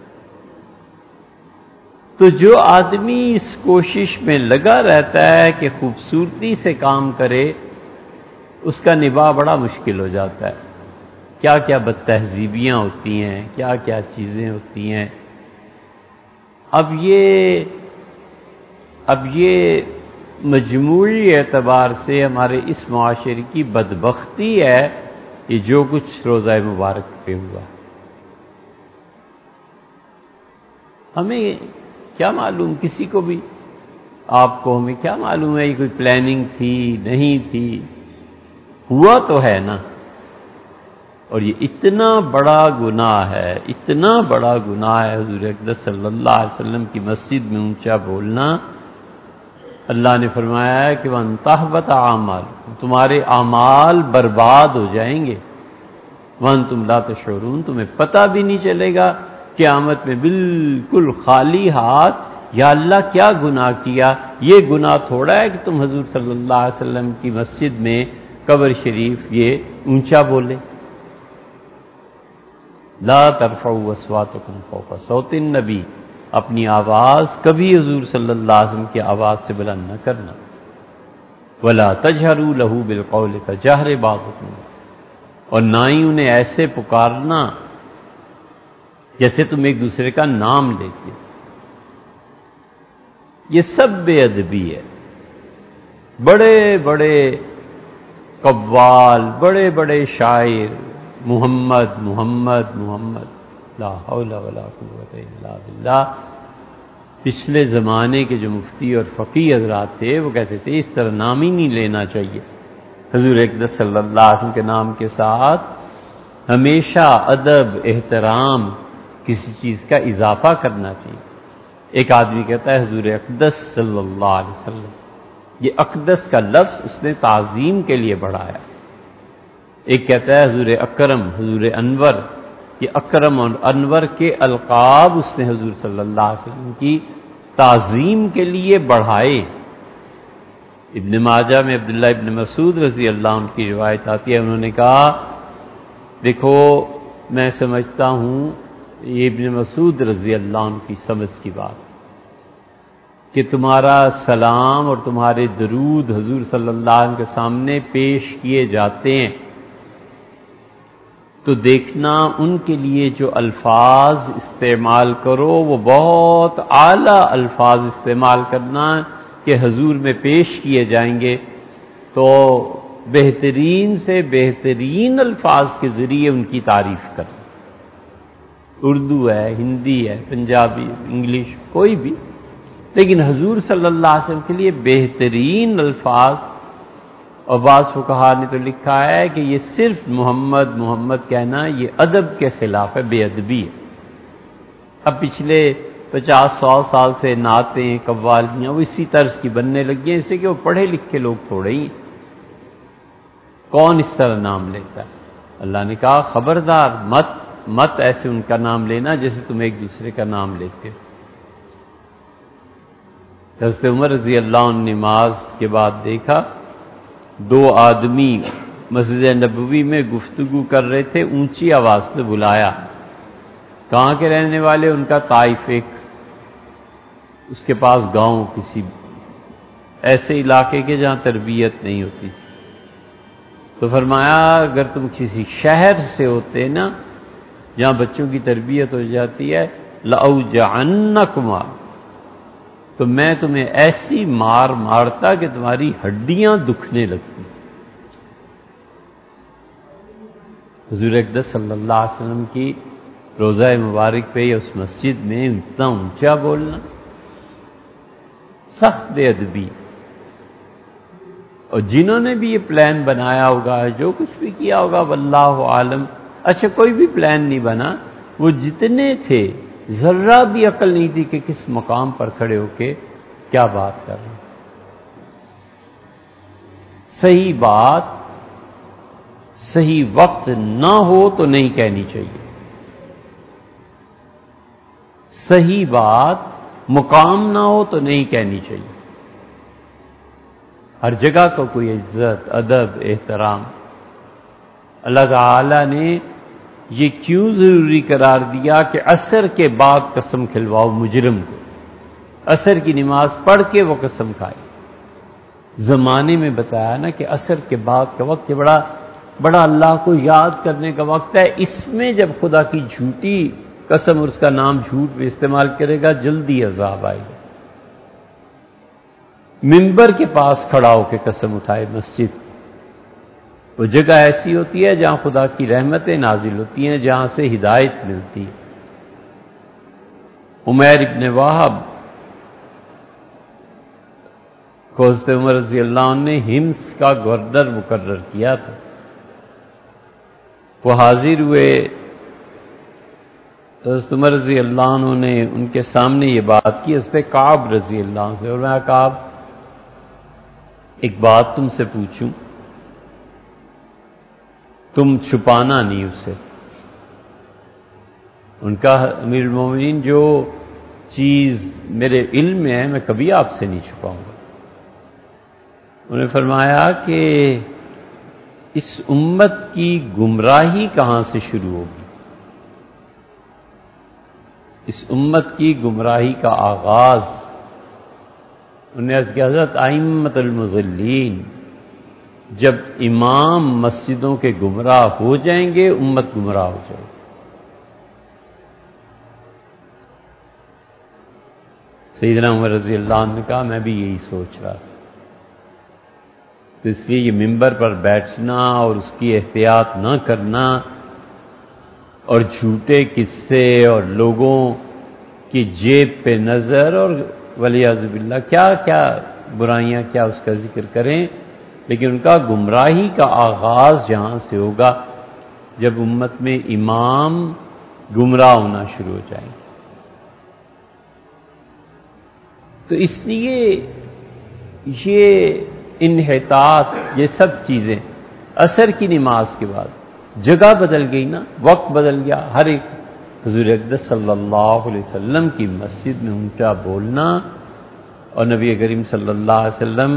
تو جو آدمی اس کوشش میں لگا رہتا ہے کہ خوبصورتی سے کام کرے، اس کا نباہ بڑا مشکل ہو جاتا ہے. کیا کیا بد تہذیبیاں ہوتی ہیں، کیا کیا چیزیں ہوتی ہیں. اب یہ مجموعی اعتبار سے ہمارے اس معاشرے کی بدبختی ہے، یہ جو کچھ روزہ مبارک پہ ہوا. ہمیں کیا معلوم، کسی کو بھی، آپ کو، ہمیں کیا معلوم ہے یہ کوئی پلاننگ تھی نہیں تھی، ہوا تو ہے نا. اور یہ اتنا بڑا گناہ ہے، اتنا بڑا گناہ ہے حضور اقدس صلی اللہ علیہ وسلم کی مسجد میں اونچا بولنا. اللہ نے فرمایا ہے کہ وَأَن تَحْبَطَ أَعْمَالُكُمْ، تمہارے اعمال برباد ہو جائیں گے. وَأَنْتُمْ لَا تَشْعُرُونَ، تمہیں پتہ بھی نہیں چلے گا. قیامت میں بالکل خالی ہاتھ، یا اللہ کیا گناہ کیا. یہ گناہ تھوڑا ہے کہ تم حضور صلی اللہ علیہ وسلم کی مسجد میں قبر شریف یہ اونچا بولے. لا ترفعوا اصواتکم فوق صوت النبی، اپنی آواز کبھی حضور صلی اللہ علیہ وسلم کی آواز سے بلند نہ کرنا. ولا تجہروا له بالقول کجہر بعضکم، اور نہ ہی انہیں ایسے پکارنا جیسے تم ایک دوسرے کا نام لیتے. یہ سب بے ادبی ہے. بڑے بڑے قوال، بڑے بڑے شاعر، محمد محمد محمد، لا حول ولا قوت الا باللہ. پچھلے زمانے کے جو مفتی اور فقیہ حضرات تھے وہ کہتے تھے اس طرح نام ہی نہیں لینا چاہیے. حضور اقدس صلی اللہ علیہ وسلم کے نام کے ساتھ ہمیشہ ادب، احترام، کسی چیز کا اضافہ کرنا چاہیے. ایک آدمی کہتا ہے حضور اقدس صلی اللہ علیہ وسلم، یہ اقدس کا لفظ اس نے تعظیم کے لیے بڑھایا. ایک کہتا ہے حضور اکرم، حضور انور، یہ اکرم اور انور کے القاب اس نے حضور صلی اللہ علیہ وسلم کی تعظیم کے لیے بڑھائے. ابن ماجہ میں عبداللہ ابن مسعود رضی اللہ عنہ کی روایت آتی ہے، انہوں نے کہا دیکھو میں سمجھتا ہوں یہ ابن مسعود رضی اللہ عنہ کی سمجھ کی بات کہ تمہارا سلام اور تمہارے درود حضور صلی اللہ علیہ وسلم کے سامنے پیش کیے جاتے ہیں تو دیکھنا ان کے لیے جو الفاظ استعمال کرو وہ بہت اعلیٰ الفاظ استعمال کرنا کہ حضور میں پیش کیے جائیں گے. تو بہترین سے بہترین الفاظ کے ذریعے ان کی تعریف کرنا. اردو ہے، ہندی ہے، پنجابی، انگلش، کوئی بھی، لیکن حضور صلی اللہ علیہ وسلم کے لیے بہترین الفاظ. اور بعض فقہا نے تو لکھا ہے کہ یہ صرف محمد محمد کہنا یہ ادب کے خلاف ہے، بے ادبی ہے. اب پچھلے 50-100 سال سے نعتیں، قوالیاں وہ اسی طرز کی بننے لگی ہیں، اس سے کہ وہ پڑھے لکھے لوگ تھوڑے ہی. کون اس طرح نام لیتا ہے؟ اللہ نے کہا خبردار، مت ایسے ان کا نام لینا جیسے تم ایک دوسرے کا نام لیتے ہو. حضرت عمر رضی اللہ عنہ نماز کے بعد دیکھا 2 آدمی مسجد نبوی میں گفتگو کر رہے تھے، اونچی آواز سے بلایا. کہاں کے رہنے والے؟ ان کا طائف. ایک اس کے پاس گاؤں کسی ایسے علاقے کے جہاں تربیت نہیں ہوتی، تو فرمایا اگر تم کسی شہر سے ہوتے نا جہاں بچوں کی تربیت ہو جاتی ہے، لَأَوْجَعَنَّكُمَا، تو میں تمہیں ایسی مار مارتا کہ تمہاری ہڈیاں دکھنے لگتی۔ حضور اقدس صلی اللہ علیہ وسلم کی روضہ مبارک پہ یا اس مسجد میں اتنا اونچا بولنا، سخت بے ادبی۔ اور جنہوں نے بھی یہ پلان بنایا ہوگا، جو کچھ بھی کیا ہوگا واللہ عالم، اچھا کوئی بھی پلان نہیں بنا، وہ جتنے تھے ذرہ بھی عقل نہیں تھی کہ کس مقام پر کھڑے ہو کے کیا بات کر رہے ہیں۔ صحیح بات صحیح وقت نہ ہو تو نہیں کہنی چاہیے، صحیح بات مقام نہ ہو تو نہیں کہنی چاہیے۔ ہر جگہ کو کوئی عزت، ادب، احترام۔ اللہ تعالی نے یہ کیوں ضروری قرار دیا کہ عصر کے بعد قسم کھلواؤ مجرم کو، عصر کی نماز پڑھ کے وہ قسم کھائے۔ زمانے میں بتایا نا کہ عصر کے بعد کا وقت بڑا اللہ کو یاد کرنے کا وقت ہے، اس میں جب خدا کی جھوٹی قسم اور اس کا نام جھوٹ بھی استعمال کرے گا جلدی عذاب آئے گا۔ منبر کے پاس کھڑا ہو کے قسم اٹھائے، مسجد وہ جگہ ایسی ہوتی ہے جہاں خدا کی رحمتیں نازل ہوتی ہیں، جہاں سے ہدایت ملتی ہے۔ عمیر ابن وہب کو حضرت عمر رضی اللہ عنہ نے ہمس کا گورنر مقرر کیا تھا، وہ حاضر ہوئے، حضرت عمر رضی اللہ عنہ نے ان کے سامنے یہ بات کی حضرت کعب رضی اللہ عنہ سے، اور میں کعب ایک بات تم سے پوچھوں، تم چھپانا نہیں اسے۔ ان کا امیر المومنین جو چیز میرے علم میں ہے میں کبھی آپ سے نہیں چھپاؤں گا۔ انہوں نے فرمایا کہ اس امت کی گمراہی کہاں سے شروع ہوگی؟ اس امت کی گمراہی کا آغاز، انہوں نے عرض کیا حضرت ائمۃ المضلین، جب امام مسجدوں کے گمراہ ہو جائیں گے امت گمراہ ہو جائے گی۔ سیدنا عمر رضی اللہ عنہ نے کہا میں بھی یہی سوچ رہا تھا، تو اس لیے یہ منبر پر بیٹھنا اور اس کی احتیاط نہ کرنا اور جھوٹے قصے اور لوگوں کی جیب پہ نظر اور والعیاذ باللہ کیا کیا برائیاں کیا اس کا ذکر کریں، لیکن ان کا گمراہی کا آغاز جہاں سے ہوگا جب امت میں امام گمراہ ہونا شروع ہو جائیں۔ تو اس لیے یہ انحطاط، یہ سب چیزیں عصر کی نماز کے بعد جگہ بدل گئی نا، وقت بدل گیا، ہر ایک حضور اقدس صلی اللہ علیہ وسلم کی مسجد میں اونچا بولنا، اور نبی کریم صلی اللہ علیہ وسلم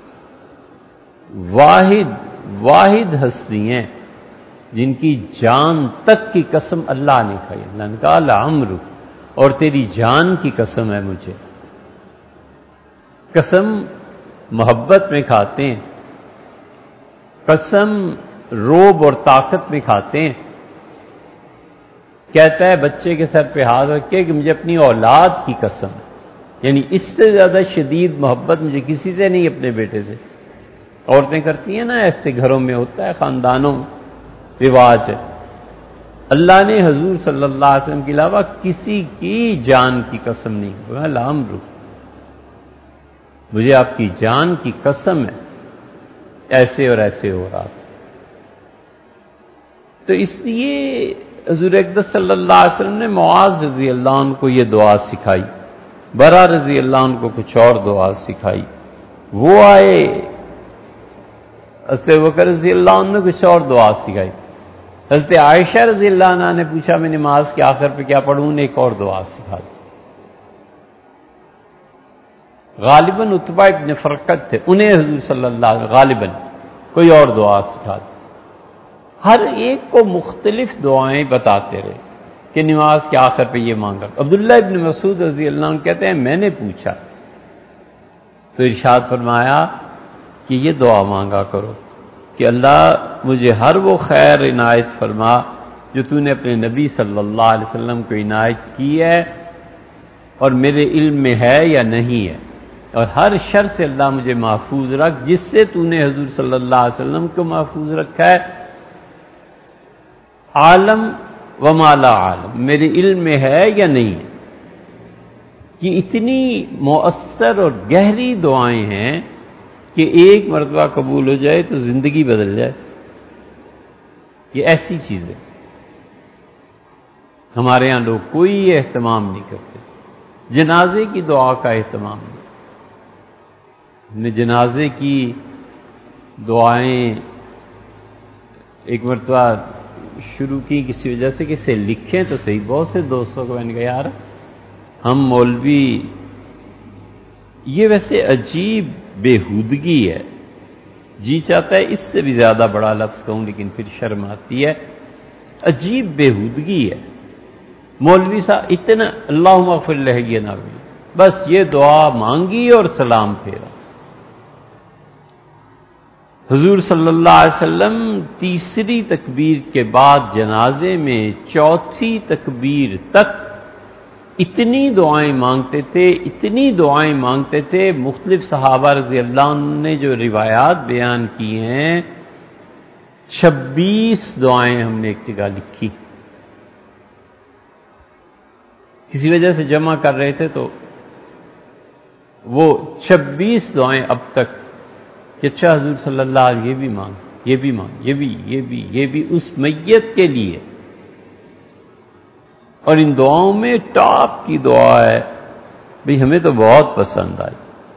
واحد ہستی ہیں جن کی جان تک کی قسم اللہ نے کھائی۔ اللہ نے کہا لعمرک، اور تیری جان کی قسم ہے مجھے۔ قسم محبت میں کھاتے ہیں، قسم روب اور طاقت میں کھاتے ہیں۔ کہتا ہے بچے کے سر پہ ہاتھ رکھ کے کہ مجھے اپنی اولاد کی قسم، یعنی اس سے زیادہ شدید محبت مجھے کسی سے نہیں، اپنے بیٹے سے۔ عورتیں کرتی ہیں نا، ایسے گھروں میں ہوتا ہے، خاندانوں رواج ہے۔ اللہ نے حضور صلی اللہ علیہ وسلم کے علاوہ کسی کی جان کی قسم نہیں، بولا لعمرک، مجھے آپ کی جان کی قسم ہے ایسے اور ایسے ہو رہا تھا۔ تو اس لیے حضور اقدس صلی اللہ علیہ وسلم نے معاذ رضی اللہ عنہ کو یہ دعا سکھائی، برا رضی اللہ عنہ کو کچھ اور دعا سکھائی، وہ آئے حضرت بکر رضی اللہ عنہ نے کچھ اور دعا سکھائی، حضرت عائشہ رضی اللہ عنہ نے پوچھا میں نماز کے آخر پہ کیا پڑھوں، نے ایک اور دعا سکھا دی۔ غالباً عتبہ ابن فرقد تھے، انہیں حضور صلی اللہ علیہ وسلم غالباً کوئی اور دعا سکھا دی۔ ہر ایک کو مختلف دعائیں بتاتے رہے، کہ نماز کے آخر پہ یہ مانگا۔ عبداللہ ابن مسعود رضی اللہ عنہ کہتے ہیں میں نے پوچھا تو ارشاد فرمایا کہ یہ دعا مانگا کرو کہ اللہ مجھے ہر وہ خیر عنایت فرما جو تو نے اپنے نبی صلی اللہ علیہ وسلم کو عنایت کی ہے اور میرے علم میں ہے یا نہیں ہے، اور ہر شر سے اللہ مجھے محفوظ رکھ جس سے تو نے حضور صلی اللہ علیہ وسلم کو محفوظ رکھا ہے، عالم وما لا عالم، میرے علم میں ہے یا نہیں ہے۔ کہ اتنی مؤثر اور گہری دعائیں ہیں کہ ایک مرتبہ قبول ہو جائے تو زندگی بدل جائے۔ یہ ایسی چیز ہے، ہمارے ہاں لوگ کوئی اہتمام نہیں کرتے، جنازے کی دعا کا اہتمام نہیں۔ ہم نے جنازے کی دعائیں ایک مرتبہ شروع کی کسی وجہ سے، کسی لکھیں تو صحیح، بہت سے دوستوں کو میں نے کہا یار ہم مولوی، یہ ویسے عجیب بےہودگی ہے، جی چاہتا ہے اس سے بھی زیادہ بڑا لفظ کہوں لیکن پھر شرم آتی ہے، عجیب بےہودگی ہے۔ مولوی صاحب اتنا اللہم اغفر لحینا بس یہ دعا مانگی اور سلام پھیرا۔ حضور صلی اللہ علیہ وسلم تیسری تکبیر کے بعد جنازے میں چوتھی تکبیر تک اتنی دعائیں مانگتے تھے، اتنی دعائیں مانگتے تھے۔ مختلف صحابہ رضی اللہ عنہ نے جو روایات بیان کی ہیں، 26 دعائیں ہم نے ایک جگہ لکھی، کسی وجہ سے جمع کر رہے تھے تو وہ 26 دعائیں اب تک کہ اچھا حضور صلی اللہ علیہ وسلم یہ بھی مانگ، یہ بھی مانگ، یہ بھی اس میت کے لیے۔ اور ان دعاؤں میں ٹاپ کی دعا ہے، بھئی ہمیں تو بہت پسند آئی،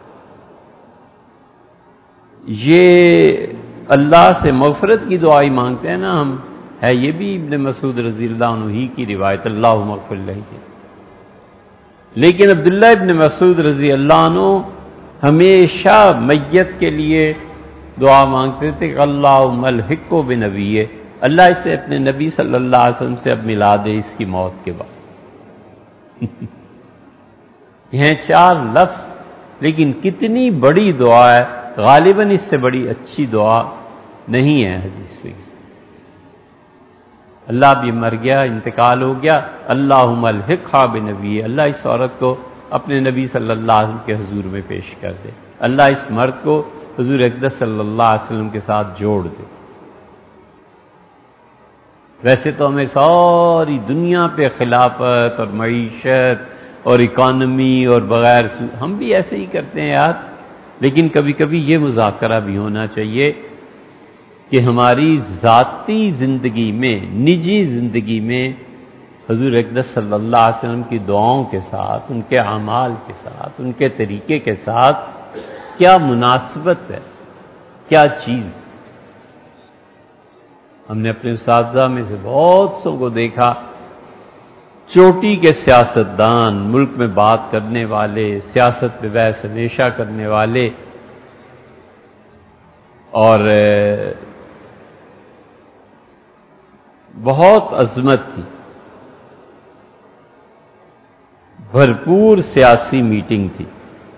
یہ اللہ سے مغفرت کی دعائی مانگتے ہیں نا ہم، ہے یہ بھی ابن مسعود رضی اللہ عنہ ہی کی روایت، اللہم اغفر لہ کی۔ لیکن عبداللہ ابن مسعود رضی اللہ عنہ ہمیشہ میت کے لیے دعا مانگتے تھے کہ اللہم الحقہ بنبیہ، اللہ اسے اپنے نبی صلی اللہ علیہ وسلم سے اب ملا دے اس کی موت کے بعد۔ یہ 4 لفظ، لیکن کتنی بڑی دعا ہے، غالباً اس سے بڑی اچھی دعا نہیں ہے حدیث میں۔ اللہ بھی مر گیا، انتقال ہو گیا، اللہم الحقہ بنبیہ، اللہ اس عورت کو اپنے نبی صلی اللہ علیہ وسلم کے حضور میں پیش کر دے، اللہ اس مرد کو حضور اقدس صلی اللہ علیہ وسلم کے ساتھ جوڑ دے۔ ویسے تو ہمیں ساری دنیا پہ خلافت اور معیشت اور اکانومی اور بغیر ہم بھی ایسے ہی کرتے ہیں یار، لیکن کبھی کبھی یہ مذاکرہ بھی ہونا چاہیے کہ ہماری ذاتی زندگی میں، نجی زندگی میں حضور اقدس صلی اللہ علیہ وسلم کی دعاؤں کے ساتھ، ان کے اعمال کے ساتھ، ان کے طریقے کے ساتھ کیا مناسبت ہے، کیا چیز۔ ہم نے اپنے اساتذہ میں سے بہت سو کو دیکھا، چوٹی کے سیاستدان، ملک میں بات کرنے والے، سیاست پہ بحث ہمیشہ کرنے والے، اور بہت عظمت تھی، بھرپور سیاسی میٹنگ تھی۔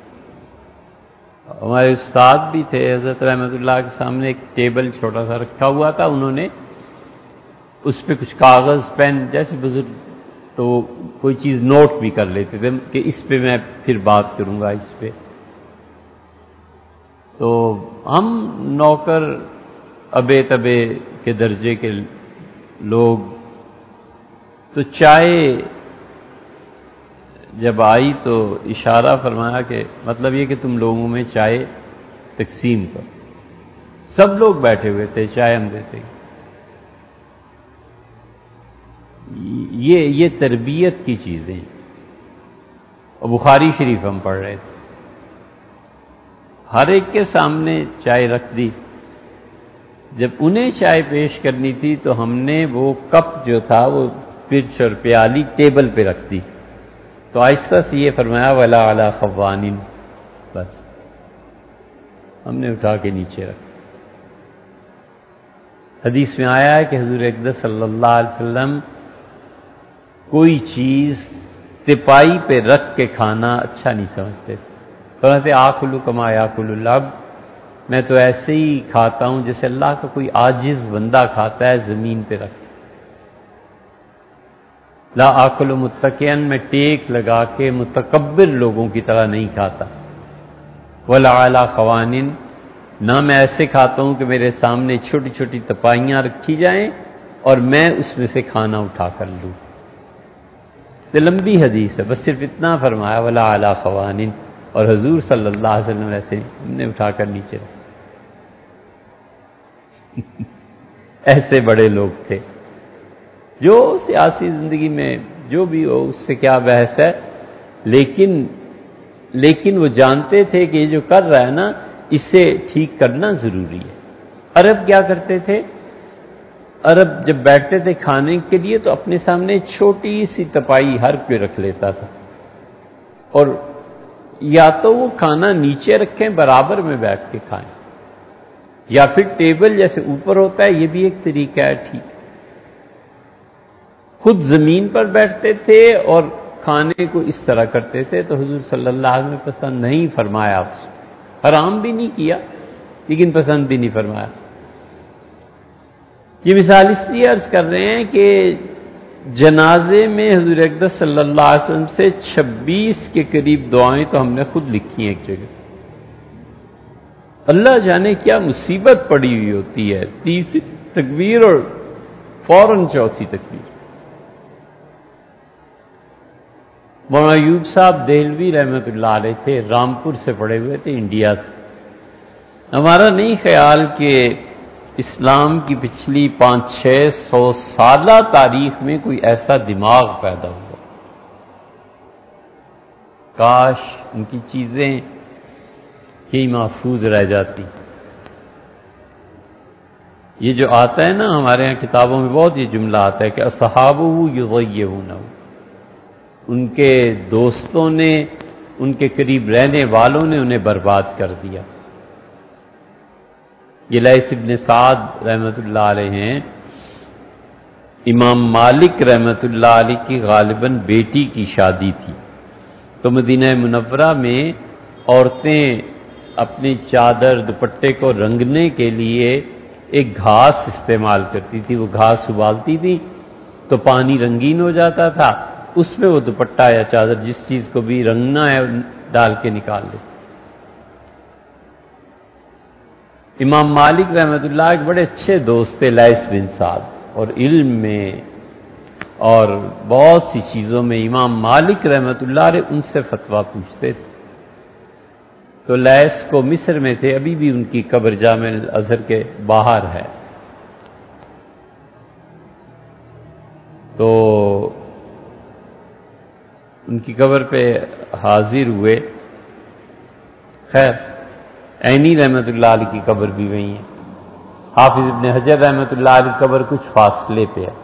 ہمارے استاد بھی تھے حضرت رحمت اللہ کے سامنے ایک ٹیبل چھوٹا سا رکھا ہوا تھا، انہوں نے اس پہ کچھ کاغذ پین جیسے بزرگ تو کوئی چیز نوٹ بھی کر لیتے تھے کہ اس پہ میں پھر بات کروں گا اس پہ۔ تو ہم نوکر ابے تبے کے درجے کے لوگ، تو چائے جب آئی تو اشارہ فرمایا کہ مطلب یہ کہ تم لوگوں میں چائے تقسیم کرو۔ سب لوگ بیٹھے ہوئے تھے، چائے ہم دیتے۔ یہ تربیت کی چیزیں، اور بخاری شریف ہم پڑھ رہے تھے، ہر ایک کے سامنے چائے رکھ دی۔ جب انہیں چائے پیش کرنی تھی تو ہم نے وہ کپ جو تھا وہ پرچ اور پیالی ٹیبل پہ رکھ دی، تو آہستہ سے یہ فرمایا ولا علی خوانین، بس ہم نے اٹھا کے نیچے رکھا۔ حدیث میں آیا ہے کہ حضور اقدس صلی اللہ علیہ وسلم کوئی چیز تپائی پہ رکھ کے کھانا اچھا نہیں سمجھتے تھے. فرماتے آکل کما یاکل العبد، میں تو ایسے ہی کھاتا ہوں جیسے اللہ کا کوئی عاجز بندہ کھاتا ہے زمین پہ رکھ. لا آکل متکئن، میں ٹیک لگا کے متکبر لوگوں کی طرح نہیں کھاتا. ولا علی خوانن، نہ میں ایسے کھاتا ہوں کہ میرے سامنے چھوٹی چھوٹی تپائیاں رکھی جائیں اور میں اس میں سے کھانا اٹھا کر لوں. یہ لمبی حدیث ہے، بس صرف اتنا فرمایا ولا علی خوانن، اور حضور صلی اللہ علیہ وسلم ایسے ہم نے اٹھا کر نیچے رکھا. ایسے بڑے لوگ تھے. جو سیاسی زندگی میں جو بھی ہو اس سے کیا بحث ہے، لیکن وہ جانتے تھے کہ یہ جو کر رہا ہے نا اسے ٹھیک کرنا ضروری ہے. عرب کیا کرتے تھے؟ عرب جب بیٹھتے تھے کھانے کے لیے تو اپنے سامنے چھوٹی سی تپائی ہر کوئی رکھ لیتا تھا، اور یا تو وہ کھانا نیچے رکھیں برابر میں بیٹھ کے کھائیں، یا پھر ٹیبل جیسے اوپر ہوتا ہے، یہ بھی ایک طریقہ ہے ٹھیک. خود زمین پر بیٹھتے تھے اور کھانے کو اس طرح کرتے تھے، تو حضور صلی اللہ علیہ وسلم نے پسند نہیں فرمایا، اس حرام بھی نہیں کیا لیکن پسند بھی نہیں فرمایا. یہ مثال اس لیے عرض کر رہے ہیں کہ جنازے میں حضور اقدس صلی اللہ علیہ وسلم سے 26 کے قریب دعائیں تو ہم نے خود لکھی ہیں ایک جگہ. اللہ جانے کیا مصیبت پڑی ہوئی ہوتی ہے، تیسری تکبیر اور فوراً چوتھی تکبیر. مولانا ایوب صاحب دہلوی رحمۃ اللہ علیہ تھے، رامپور سے پڑے ہوئے تھے، انڈیا سے. ہمارا نہیں خیال کہ اسلام کی پچھلی 500-600 سالہ تاریخ میں کوئی ایسا دماغ پیدا ہوا. کاش ان کی چیزیں ہی محفوظ رہ جاتی. یہ جو آتا ہے نا ہمارے ہاں کتابوں میں بہت یہ جملہ آتا ہے کہ اصحابہ یضیعونہ، ان کے دوستوں نے، ان کے قریب رہنے والوں نے انہیں برباد کر دیا. یہ لیث ابن سعد رحمۃ اللہ علیہ ہیں. امام مالک رحمۃ اللہ علیہ کی غالباً بیٹی کی شادی تھی، تو مدینہ منورہ میں عورتیں اپنی چادر دوپٹے کو رنگنے کے لیے ایک گھاس استعمال کرتی تھی. وہ گھاس ابالتی تھی تو پانی رنگین ہو جاتا تھا، اس میں وہ دوپٹہ یا چادر جس چیز کو بھی رنگنا ہے ڈال کے نکال دے. امام مالک رحمۃ اللہ ایک بڑے اچھے دوست تھے لیث بن سعد، اور علم میں اور بہت سی چیزوں میں امام مالک رحمۃ اللہ علیہ ان سے فتویٰ پوچھتے تھے. تو لیث کو مصر میں تھے، ابھی بھی ان کی قبر جامع الازہر کے باہر ہے. تو ان کی قبر پہ حاضر ہوئے. خیر عینی رحمۃ اللہ علیہ کی قبر بھی وہیں ہے. حافظ ابن حجر رحمۃ اللہ علیہ کی قبر کچھ فاصلے پہ ہے.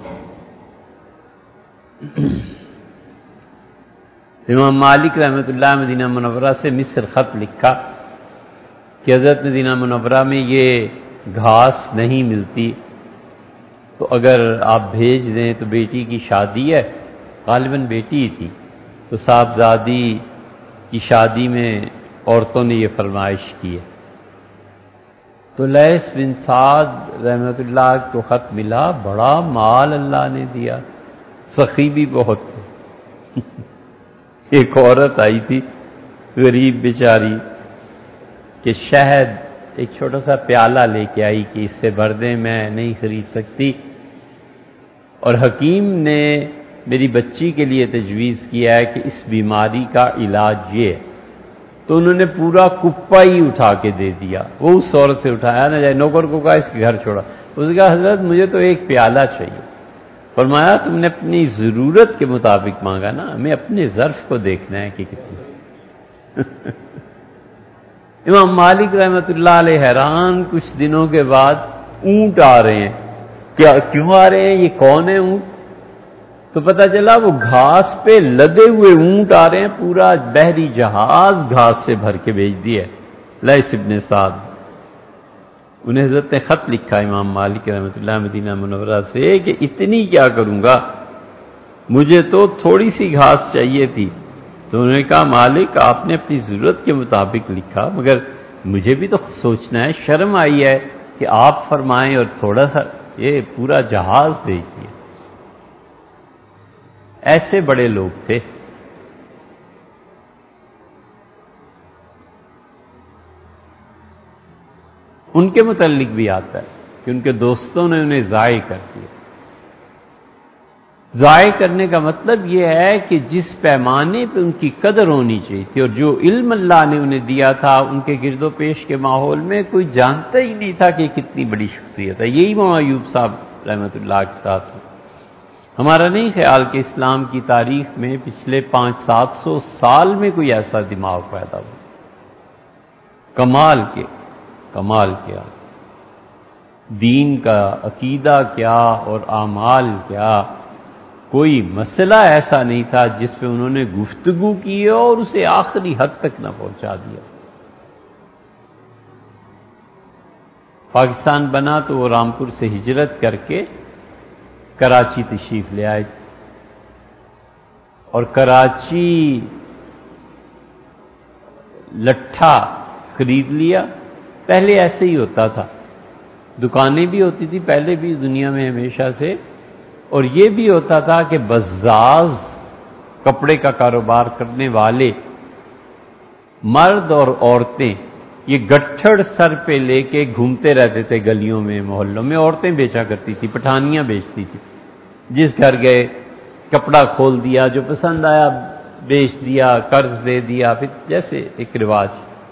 امام مالک رحمۃ اللہ مدینہ منورہ سے مصر خط لکھا کہ حضرت مدینہ منورہ میں یہ گھاس نہیں ملتی، تو اگر آپ بھیج دیں تو بیٹی کی شادی ہے، غالباً بیٹی ہی تھی، تو صاحبزادی کی شادی میں عورتوں نے یہ فرمائش کی ہے. تو لیث بن سعد رحمۃ اللہ کو خط ملا، بڑا مال اللہ نے دیا، سخی بھی بہت تھے. ایک عورت آئی تھی غریب بیچاری کہ شہد ایک چھوٹا سا پیالہ لے کے آئی کہ اس سے بھر دیں، میں نہیں خرید سکتی، اور حکیم نے میری بچی کے لیے تجویز کیا ہے کہ اس بیماری کا علاج یہ ہے. تو انہوں نے پورا کپا ہی اٹھا کے دے دیا. وہ اس عورت سے اٹھایا نہ جائے، نوکر کو کہا اس کے گھر چھوڑا. اس نے کہا حضرت مجھے تو ایک پیالہ چاہیے. فرمایا تم نے اپنی ضرورت کے مطابق مانگا نا، ہمیں اپنے ظرف کو دیکھنا ہے کہ کتنا. امام مالک رحمۃ اللہ علیہ حیران. کچھ دنوں کے بعد اونٹ آ رہے ہیں. کیوں آ رہے ہیں، یہ کون ہے اونٹ؟ تو پتہ چلا وہ گھاس پہ لدے ہوئے اونٹ آ رہے ہیں، پورا بحری جہاز گھاس سے بھر کے بھیج دیا. لیث ابن سعد انہیں حضرت نے خط لکھا امام مالک رحمۃ اللہ مدینہ منورہ سے کہ اتنی کیا کروں گا، مجھے تو تھوڑی سی گھاس چاہیے تھی. تو انہوں نے کہا مالک آپ نے اپنی ضرورت کے مطابق لکھا، مگر مجھے بھی تو سوچنا ہے، شرم آئی ہے کہ آپ فرمائیں اور تھوڑا سا یہ پورا جہاز بھیج دیا. ایسے بڑے لوگ تھے. ان کے متعلق بھی آتا ہے کہ ان کے دوستوں نے انہیں ضائع کر دیا. ضائع کرنے کا مطلب یہ ہے کہ جس پیمانے پہ ان کی قدر ہونی چاہیے تھی اور جو علم اللہ نے انہیں دیا تھا، ان کے گرد و پیش کے ماحول میں کوئی جانتا ہی نہیں تھا کہ کتنی بڑی شخصیت ہے. یہی مولانا ایوب صاحب رحمۃ اللہ کے ساتھ ہے. ہمارا نہیں خیال کہ اسلام کی تاریخ میں پچھلے 500-700 سال میں کوئی ایسا دماغ پیدا ہوا. کمال کیا دین کا عقیدہ کیا اور اعمال کیا، کوئی مسئلہ ایسا نہیں تھا جس پہ انہوں نے گفتگو کی اور اسے آخری حد تک نہ پہنچا دیا. پاکستان بنا تو وہ رامپور سے ہجرت کر کے کراچی تشریف لے آئے اور کراچی لٹھا خرید لیا. پہلے ایسے ہی ہوتا تھا، دکانیں بھی ہوتی تھی پہلے بھی دنیا میں ہمیشہ سے، اور یہ بھی ہوتا تھا کہ بزاز کپڑے کا کاروبار کرنے والے مرد اور عورتیں یہ گٹھڑ سر پہ لے کے گھومتے رہتے تھے گلیوں میں، محلوں میں. عورتیں بیچا کرتی تھی، پٹھانیاں بیچتی تھی. جس گھر گئے کپڑا کھول دیا، جو پسند آیا بیچ دیا، قرض دے دیا، پھر جیسے ایک رواج.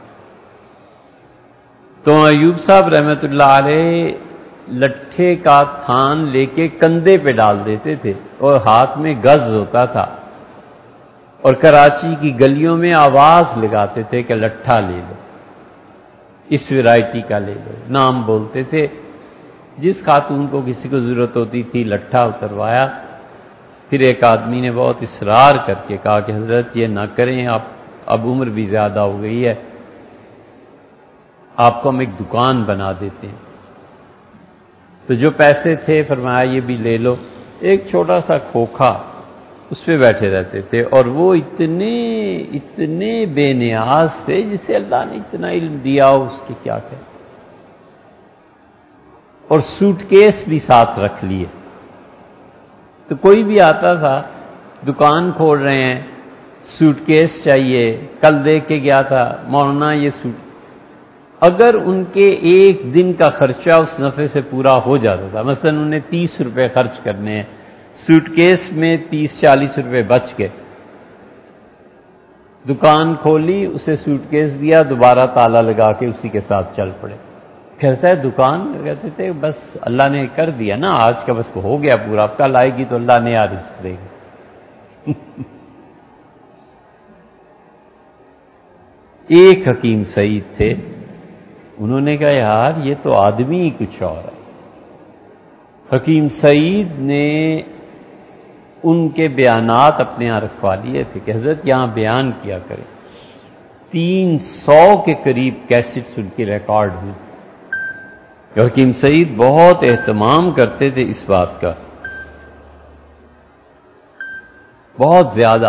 تو ایوب صاحب رحمت اللہ علیہ لٹھے کا تھان لے کے کندھے پہ ڈال دیتے تھے اور ہاتھ میں گز ہوتا تھا، اور کراچی کی گلیوں میں آواز لگاتے تھے کہ لٹھا لے لو، اس ورائٹی کا لے لو. نام بولتے تھے. جس خاتون کو کسی کو ضرورت ہوتی تھی لٹھا اتروایا. پھر ایک آدمی نے بہت اصرار کر کے کہا کہ حضرت یہ نہ کریں، آپ اب عمر بھی زیادہ ہو گئی ہے، آپ کو ہم ایک دکان بنا دیتے ہیں. تو جو پیسے تھے فرمایا یہ بھی لے لو. ایک چھوٹا سا کھوکھا اس پہ بیٹھے رہتے تھے، اور وہ اتنے بے نیاز تھے جسے اللہ نے اتنا علم دیا ہو اس کے کیا کہ. اور سوٹ کیس بھی ساتھ رکھ لیے. تو کوئی بھی آتا تھا، دکان کھول رہے ہیں، سوٹ کیس چاہیے. کل دیکھ کے گیا تھا مولانا یہ سوٹ. اگر ان کے ایک دن کا خرچہ اس نفع سے پورا ہو جاتا تھا، مثلا انہوں نے 30 روپے خرچ کرنے ہیں، سوٹ کیس میں 30-40 روپے بچ گئے. دکان کھولی، اسے سوٹ کیس دیا، دوبارہ تالا لگا کے اسی کے ساتھ چل پڑے. کہتا ہے دکان، کہتے تھے بس اللہ نے کر دیا نا آج کا، بس ہو گیا پورا، اب کل آئے گی تو اللہ نے رزق دے گا. ایک حکیم سعید تھے، انہوں نے کہا یار یہ تو آدمی ہی کچھ اور ہے. حکیم سعید نے ان کے بیانات اپنے یہاں رکھوا لیے تھے کہ حضرت یہاں بیان کیا کریں. 300 کے قریب کیسٹس ان کی ریکارڈ ہوئی. حکیم سعید بہت اہتمام کرتے تھے اس بات کا، بہت زیادہ.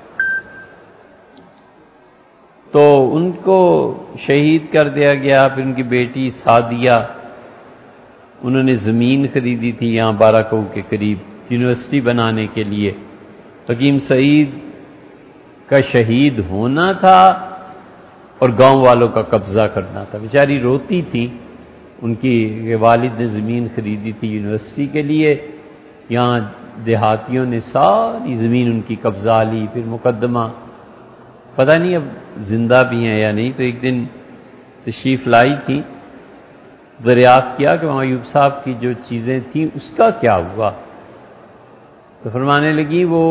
تو ان کو شہید کر دیا گیا. پھر ان کی بیٹی سعدیہ، انہوں نے زمین خریدی تھی یہاں 12 کوہ کے قریب یونیورسٹی بنانے کے لیے. حکیم سعید کا شہید ہونا تھا اور گاؤں والوں کا قبضہ کرنا تھا. بیچاری روتی تھی، ان کی والد نے زمین خریدی تھی یونیورسٹی کے لیے، یہاں دیہاتیوں نے ساری زمین ان کی قبضہ لی. پھر مقدمہ، پتہ نہیں اب زندہ بھی ہیں یا نہیں. تو ایک دن تشریف لائی تھی، دریافت کیا کہ وہاں ایوب صاحب کی جو چیزیں تھیں اس کا کیا ہوا. تو فرمانے لگی وہ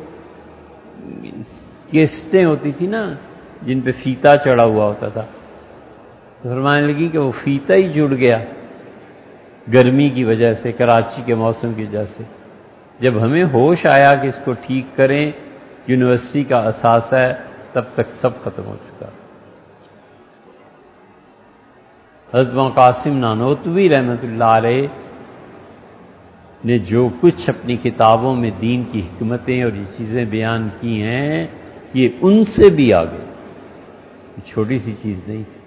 کیسٹیں ہوتی تھی نا جن پہ فیتا چڑھا ہوا ہوتا تھا، تو فرمانے لگی کہ وہ فیتا ہی جڑ گیا گرمی کی وجہ سے، کراچی کے موسم کی وجہ سے. جب ہمیں ہوش آیا کہ اس کو ٹھیک کریں، یونیورسٹی کا اثاثہ ہے، تب تک سب ختم ہو چکا. حضرت قاسم نانوتوی رحمت اللہ علیہ نے جو کچھ اپنی کتابوں میں دین کی حکمتیں اور یہ چیزیں بیان کی ہیں یہ ان سے بھی آگے، چھوٹی سی چیز نہیں تھی۔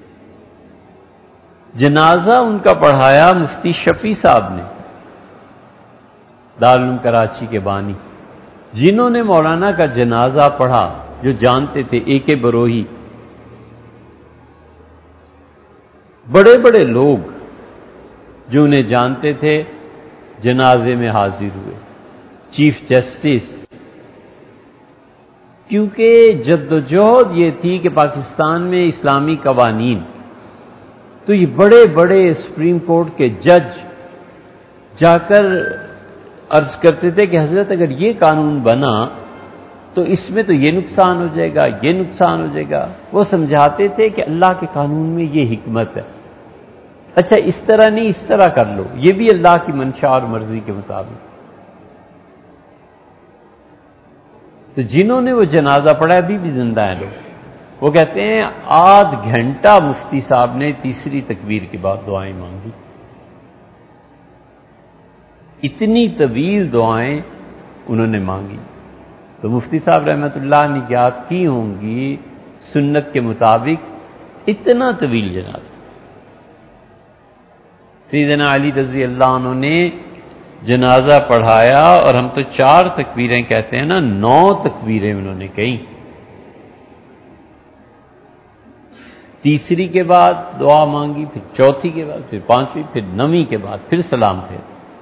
جنازہ ان کا پڑھایا مفتی شفیع صاحب نے، دارالعلوم کراچی کے بانی، جنہوں نے مولانا کا جنازہ پڑھا، جو جانتے تھے، اے کے بروہی، بڑے بڑے لوگ جو انہیں جانتے تھے جنازے میں حاضر ہوئے، چیف جسٹس، کیونکہ جدوجہد یہ تھی کہ پاکستان میں اسلامی قوانین، تو یہ بڑے بڑے سپریم کورٹ کے جج جا کر عرض کرتے تھے کہ حضرت اگر یہ قانون بنا تو اس میں تو یہ نقصان ہو جائے گا، یہ نقصان ہو جائے گا۔ وہ سمجھاتے تھے کہ اللہ کے قانون میں یہ حکمت ہے، اچھا اس طرح نہیں، اس طرح کر لو، یہ بھی اللہ کی منشا اور مرضی کے مطابق۔ تو جنہوں نے وہ جنازہ پڑھا ابھی بھی زندہ ہیں لوگ، وہ کہتے ہیں آدھ گھنٹہ مفتی صاحب نے تیسری تکبیر کے بعد دعائیں مانگی، اتنی طویل دعائیں انہوں نے مانگی۔ تو مفتی صاحب رحمۃ اللہ نے یاد کی ہوں گی سنت کے مطابق اتنا طویل جنازہ۔ سیدنا علی رضی اللہ عنہ نے جنازہ پڑھایا، اور ہم تو 4 تکبیریں کہتے ہیں نا، 9 تکبیریں انہوں نے کہیں، تیسری کے بعد دعا مانگی، پھر چوتھی کے بعد، پھر پانچویں، پھر 9ویں کے بعد پھر سلام پھیر۔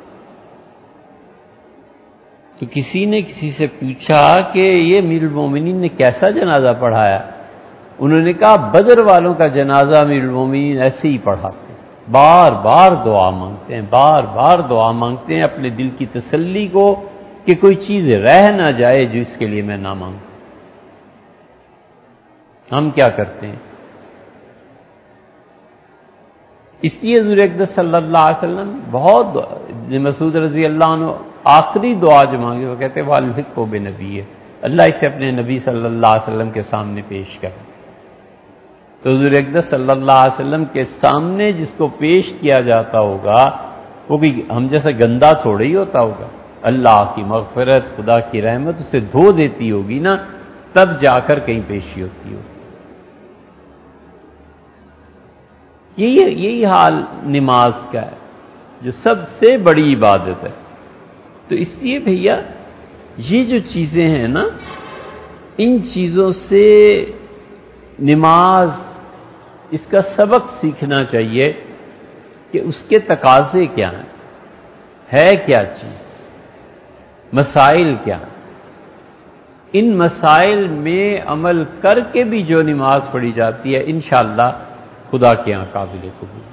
تو کسی نے کسی سے پوچھا کہ یہ امیر المومنین نے کیسا جنازہ پڑھایا؟ انہوں نے کہا بدر والوں کا جنازہ امیر المومنین ایسے ہی پڑھاتے ہیں، بار بار دعا مانگتے ہیں، بار بار دعا مانگتے ہیں اپنے دل کی تسلی کو کہ کوئی چیز رہ نہ جائے جو اس کے لیے میں نہ مانگوں۔ ہم کیا کرتے ہیں؟ اس لیے حضور اقدس صلی اللہ علیہ وسلم بہت ابن مسعود رضی اللہ عنہ آخری دعا جو مانگے وہ کہتے والحق کو بنبی ہے، اللہ اسے اپنے نبی صلی اللہ علیہ وسلم کے سامنے پیش کر۔ تو حضور اقدس صلی اللہ علیہ وسلم کے سامنے جس کو پیش کیا جاتا ہوگا وہ بھی ہم جیسا گندا تھوڑا ہی ہوتا ہوگا، اللہ کی مغفرت، خدا کی رحمت اسے دھو دیتی ہوگی نا، تب جا کر کہیں پیشی ہوتی ہوگی۔ یہی حال نماز کا ہے جو سب سے بڑی عبادت ہے۔ تو اس لیے بھیا یہ جو چیزیں ہیں نا، ان چیزوں سے نماز اس کا سبق سیکھنا چاہیے کہ اس کے تقاضے کیا ہیں، ہے کیا چیز، مسائل کیا ہیں۔ ان مسائل میں عمل کر کے بھی جو نماز پڑھی جاتی ہے انشاءاللہ خدا کے ہاں قابل قبول،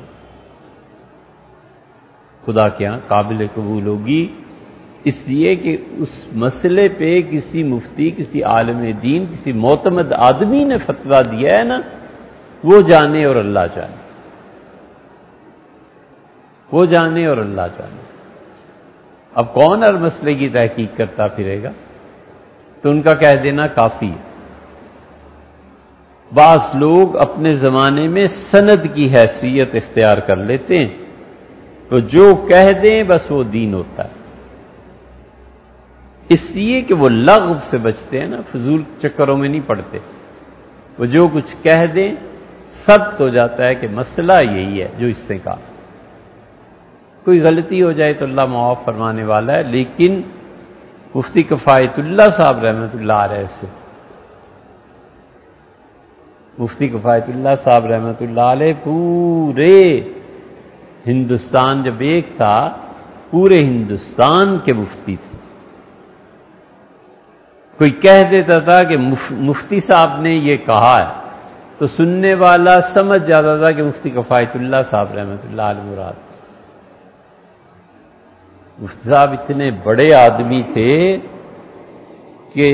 خدا کے ہاں قابل قبول ہوگی، اس لیے کہ اس مسئلے پہ کسی مفتی، کسی عالم دین، کسی معتمد آدمی نے فتویٰ دیا ہے نا، وہ جانے اور اللہ جانے، وہ جانے اور اللہ جانے۔ اب کون ہر مسئلے کی تحقیق کرتا پھرے گا؟ تو ان کا کہہ دینا کافی ہے۔ بعض لوگ اپنے زمانے میں سند کی حیثیت اختیار کر لیتے ہیں، تو جو کہہ دیں بس وہ دین ہوتا ہے، اس لیے کہ وہ لغو سے بچتے ہیں نا، فضول چکروں میں نہیں پڑتے، وہ جو کچھ کہہ دیں ثبت ہو جاتا ہے کہ مسئلہ یہی ہے جو اس نے کہا۔ کوئی غلطی ہو جائے تو اللہ معاف فرمانے والا ہے، لیکن مفتی کفایت اللہ صاحب رحمۃ اللہ علیہ سے، مفتی کفایت اللہ صاحب رحمۃ اللہ علیہ پورے ہندوستان، جب ایک تھا پورے ہندوستان کے مفتی تھے۔ کوئی کہہ دیتا تھا کہ مفتی صاحب نے یہ کہا ہے تو سننے والا سمجھ جاتا تھا کہ مفتی کفایت اللہ صاحب رحمۃ اللہ علیہ مراد۔ مفتی صاحب اتنے بڑے آدمی تھے کہ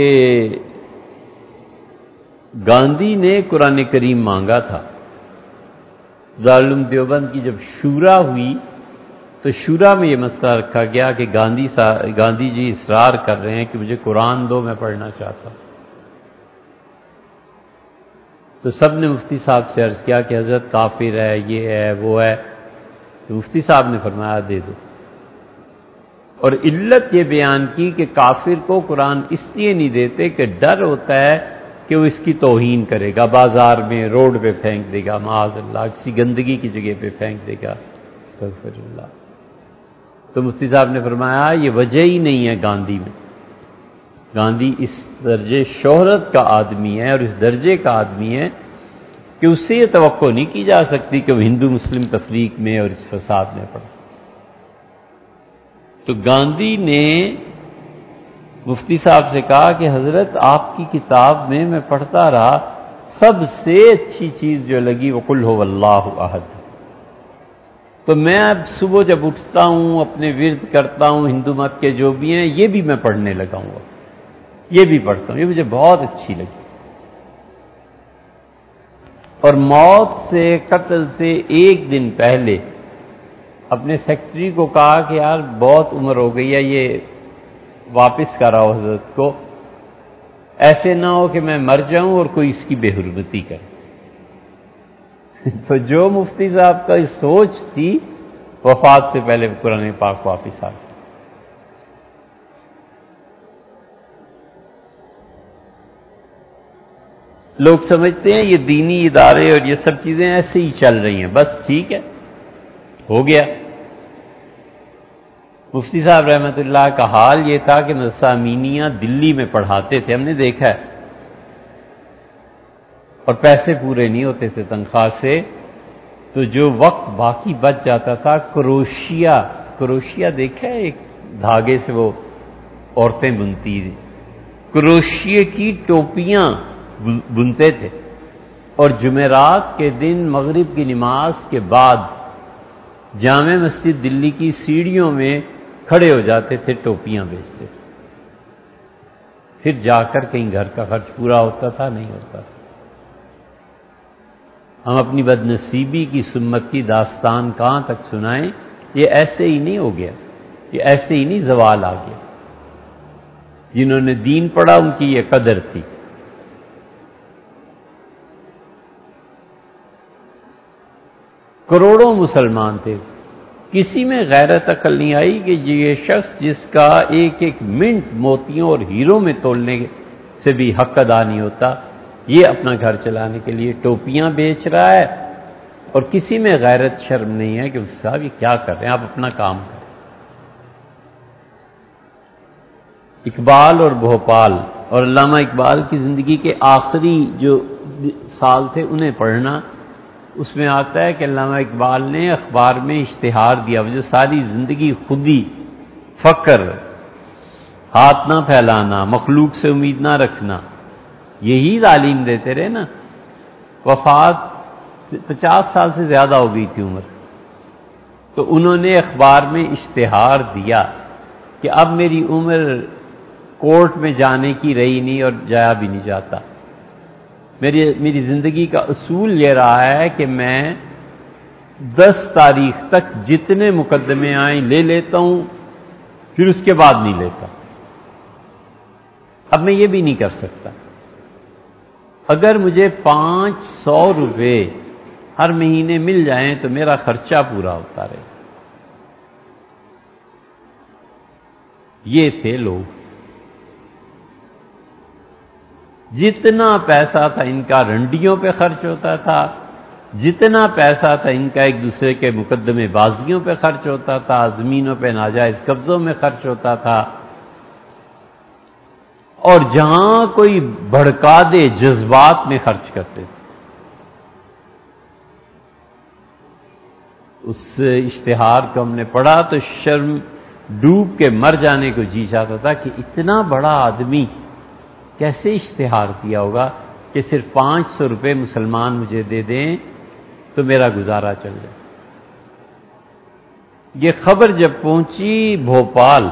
گاندھی نے قرآن کریم مانگا تھا، دارالعلوم دیوبند کی جب شورا ہوئی تو شورا میں یہ مسئلہ رکھا گیا کہ گاندھی جی اصرار کر رہے ہیں کہ مجھے قرآن دو، میں پڑھنا چاہتا ہوں۔ تو سب نے مفتی صاحب سے عرض کیا کہ حضرت کافر ہے، یہ ہے وہ ہے، تو مفتی صاحب نے فرمایا دے دو۔ اور علت یہ بیان کی کہ کافر کو قرآن اس لیے نہیں دیتے کہ ڈر ہوتا ہے کہ وہ اس کی توہین کرے گا، بازار میں روڈ پہ پھینک دے گا، معاذ اللہ کسی گندگی کی جگہ پہ پھینک دے گا، استغفر اللہ۔ تو مفتی صاحب نے فرمایا یہ وجہ ہی نہیں ہے گاندھی میں۔ گاندھی اس درجے شہرت کا آدمی ہے اور اس درجے کا آدمی ہے کہ اس سے یہ توقع نہیں کی جا سکتی کہ وہ ہندو مسلم تفریق میں اور اس فساد میں پڑے۔ تو گاندھی نے مفتی صاحب سے کہا کہ حضرت آپ کی کتاب میں پڑھتا رہا، سب سے اچھی چیز جو لگی وہ قل هو اللہ احد۔ تو میں اب صبح جب اٹھتا ہوں اپنے ورد کرتا ہوں ہندو مت کے جو بھی ہیں یہ بھی میں پڑھنے لگا ہوں، یہ بھی پڑھتا ہوں، یہ مجھے بہت اچھی لگی۔ اور موت سے قتل سے ایک دن پہلے اپنے سیکرٹری کو کہا کہ یار بہت عمر ہو گئی ہے، یہ واپس کراؤ حضرت کو، ایسے نہ ہو کہ میں مر جاؤں اور کوئی اس کی بے حرمتی کرے۔ تو جو مفتی صاحب کا سوچ تھی وفات سے پہلے قرآن پاک واپس آ گئی۔ لوگ سمجھتے ہیں یہ دینی ادارے اور یہ سب چیزیں ایسے ہی چل رہی ہیں، بس ٹھیک ہے ہو گیا۔ مفتی صاحب رحمۃ اللہ کا حال یہ تھا کہ مدرسہ امینیہ دلی میں پڑھاتے تھے، ہم نے دیکھا ہے، اور پیسے پورے نہیں ہوتے تھے تنخواہ سے، تو جو وقت باقی بچ جاتا تھا کروشیا دیکھا ہے، ایک دھاگے سے وہ عورتیں بنتی تھیں، کروشیے کی ٹوپیاں بنتے تھے، اور جمعرات کے دن مغرب کی نماز کے بعد جامع مسجد دلی کی سیڑھیوں میں کھڑے ہو جاتے تھے، ٹوپیاں بیچتے تھے، پھر جا کر کہیں گھر کا خرچ پورا ہوتا تھا نہیں ہوتا تھا۔ ہم اپنی بدنصیبی کی سمت کی داستان کہاں تک سنائیں؟ یہ ایسے ہی نہیں ہو گیا، یہ ایسے ہی نہیں زوال آ گیا۔ جنہوں نے دین پڑھا ان کی یہ قدر تھی۔ کروڑوں مسلمان تھے، کسی میں غیرت عقل نہیں آئی کہ یہ شخص جس کا ایک ایک منٹ موتیوں اور ہیروں میں تولنے سے بھی حق ادا نہیں ہوتا، یہ اپنا گھر چلانے کے لیے ٹوپیاں بیچ رہا ہے، اور کسی میں غیرت شرم نہیں ہے کہ صاحب یہ کیا کر رہے ہیں، آپ اپنا کام کریں۔ اقبال اور بھوپال اور علامہ اقبال کی زندگی کے آخری جو سال تھے انہیں پڑھنا، اس میں آتا ہے کہ علامہ اقبال نے اخبار میں اشتہار دیا، وہ جو ساری زندگی خودی، فقر، ہاتھ نہ پھیلانا، مخلوق سے امید نہ رکھنا، یہی تعلیم دیتے رہے نا۔ وفات 50 سال سے زیادہ ہو گئی تھی عمر، تو انہوں نے اخبار میں اشتہار دیا کہ اب میری عمر کورٹ میں جانے کی رہی نہیں اور جایا بھی نہیں جاتا، میری زندگی کا اصول یہ رہا ہے کہ میں 10 تاریخ تک جتنے مقدمے آئیں لے لیتا ہوں، پھر اس کے بعد نہیں لیتا۔ اب میں یہ بھی نہیں کر سکتا، اگر مجھے 500 روپے ہر مہینے مل جائیں تو میرا خرچہ پورا ہوتا رہے۔ یہ تھے لوگ، جتنا پیسہ تھا ان کا رنڈیوں پہ خرچ ہوتا تھا، جتنا پیسہ تھا ان کا ایک دوسرے کے مقدمے بازیوں پہ خرچ ہوتا تھا، زمینوں پہ ناجائز قبضوں میں خرچ ہوتا تھا، اور جہاں کوئی بھڑکا دے جذبات میں خرچ کرتے تھے۔ اس اشتہار کو ہم نے پڑھا تو شرم ڈوب کے مر جانے کو جی چاہتا تھا کہ اتنا بڑا آدمی کیسے اشتہار دیا ہوگا کہ صرف 500 روپے مسلمان مجھے دے دیں تو میرا گزارا چل جائے۔ یہ خبر جب پہنچی بھوپال،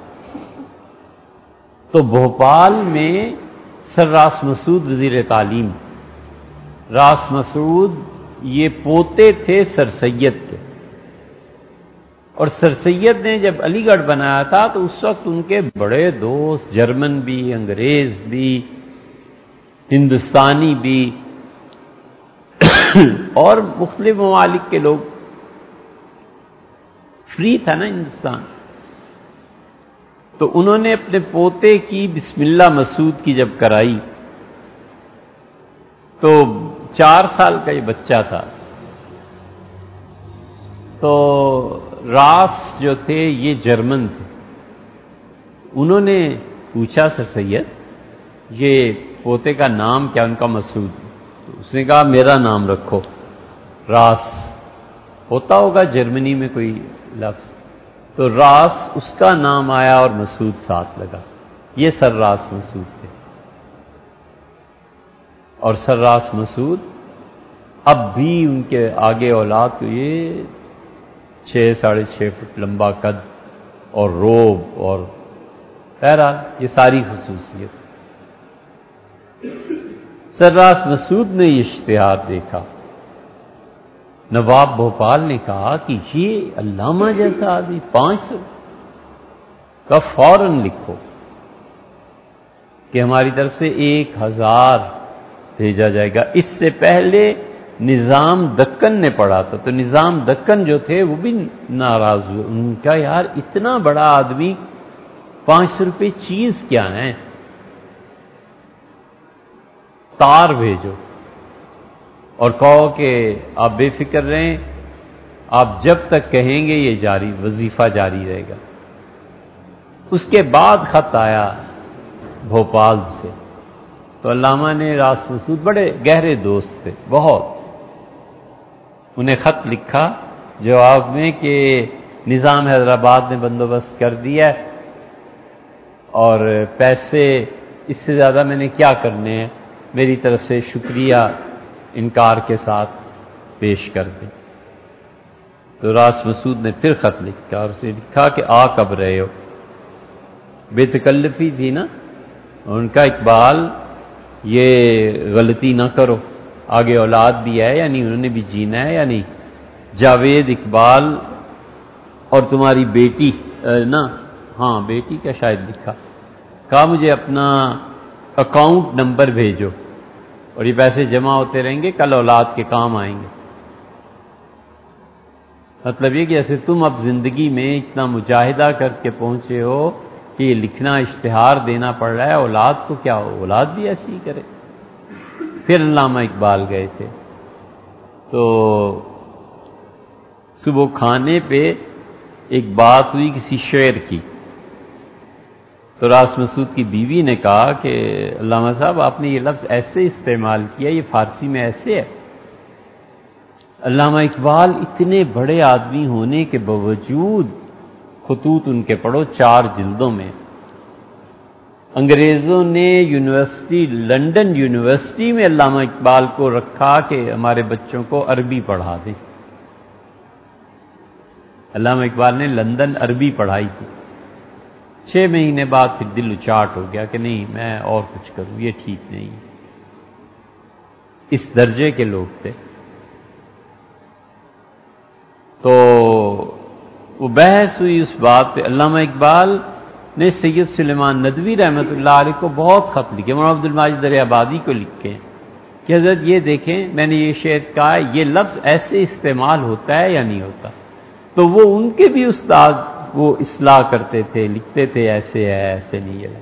تو بھوپال میں سر راس مسعود وزیر تعلیم، راس مسعود یہ پوتے تھے سر سید کے، اور سر سید نے جب علی گڑھ بنایا تھا تو اس وقت ان کے بڑے دوست جرمن بھی، انگریز بھی، ہندوستانی بھی اور مختلف ممالک کے لوگ، فری تھا نا ہندوستان، تو انہوں نے اپنے پوتے کی بسم اللہ مسعود کی جب کرائی تو 4 سال کا یہ بچہ تھا. تو راس جو تھے یہ جرمن تھے. انہوں نے پوچھا سر سید یہ پوتے کا نام کیا؟ ان کا مسعود. تو اس نے کہا میرا نام رکھو راس. ہوتا ہوگا جرمنی میں کوئی لفظ. تو راس اس کا نام آیا اور مسعود ساتھ لگا. یہ سر راس مسعود تھے. اور سر راس مسعود اب بھی ان کے آگے اولاد کو یہ 6-6.5 فٹ لمبا قد اور روب اور بہرحال یہ ساری خصوصیت. سر راس مسعود نے یہ اشتہار دیکھا. نواب بھوپال نے کہا کہ یہ علامہ جیسا آدمی 500 کا فوراً لکھو کہ ہماری طرف سے 1000 بھیجا جائے گا. اس سے پہلے نظام دکن نے پڑھا تھا. تو نظام دکن جو تھے وہ بھی ناراض ہوئے. ان کا یار اتنا بڑا آدمی 500 روپے چیز کیا ہے؟ تار بھیجو اور کہو کہ آپ بے فکر رہیں, آپ جب تک کہیں گے یہ جاری وظیفہ جاری رہے گا. اس کے بعد خط آیا بھوپال سے. تو علامہ نے راس مسعود بڑے گہرے دوست تھے بہت. انہیں خط لکھا جواب میں کہ نظام حیدرآباد نے بندوبست کر دیا اور پیسے اس سے زیادہ میں نے کیا کرنے ہیں, میری طرف سے شکریہ انکار کے ساتھ پیش کر دیں. تو راس مسعود نے پھر خط لکھا اور اسے لکھا کہ آ کب رہے ہو. بے تکلفی تھی نا ان کا. اقبال یہ غلطی نہ کرو, آگے اولاد بھی ہے یعنی انہوں نے بھی جینا ہے یا نہیں. جاوید اقبال اور تمہاری بیٹی نا, ہاں بیٹی کا شاید لکھا, کہا مجھے اپنا اکاؤنٹ نمبر بھیجو اور یہ پیسے جمع ہوتے رہیں گے, کل اولاد کے کام آئیں گے. مطلب یہ کہ ایسے تم اب زندگی میں اتنا مجاہدہ کر کے پہنچے ہو کہ یہ لکھنا اشتہار دینا پڑ رہا ہے, اولاد کو کیا ہو, اولاد بھی ایسی ہی کرے. پھر علامہ اقبال گئے تھے تو صبح کھانے پہ ایک بات ہوئی کسی شعر کی. تو راس مسعود کی بیوی نے کہا کہ علامہ صاحب آپ نے یہ لفظ ایسے استعمال کیا, یہ فارسی میں ایسے ہے. علامہ اقبال اتنے بڑے آدمی ہونے کے باوجود خطوط ان کے پڑھو 4 جلدوں میں. انگریزوں نے یونیورسٹی لنڈن یونیورسٹی میں علامہ اقبال کو رکھا کہ ہمارے بچوں کو عربی پڑھا دیں. علامہ اقبال نے لندن عربی پڑھائی تھی. 6 مہینے بعد پھر دل اچاٹ ہو گیا کہ نہیں میں اور کچھ کروں, یہ ٹھیک نہیں. اس درجے کے لوگ تھے. تو وہ بحث ہوئی اس بات پہ. علامہ اقبال نے سید سلیمان ندوی رحمۃ اللہ علیہ کو بہت خط لکھے, مولانا عبد الماجد دریابادی کو لکھے کہ حضرت یہ دیکھیں میں نے یہ شعر کہا ہے, یہ لفظ ایسے استعمال ہوتا ہے یا نہیں ہوتا. تو وہ ان کے بھی استاد وہ اصلاح کرتے تھے, لکھتے تھے ایسے ہے ایسے نہیں ہے.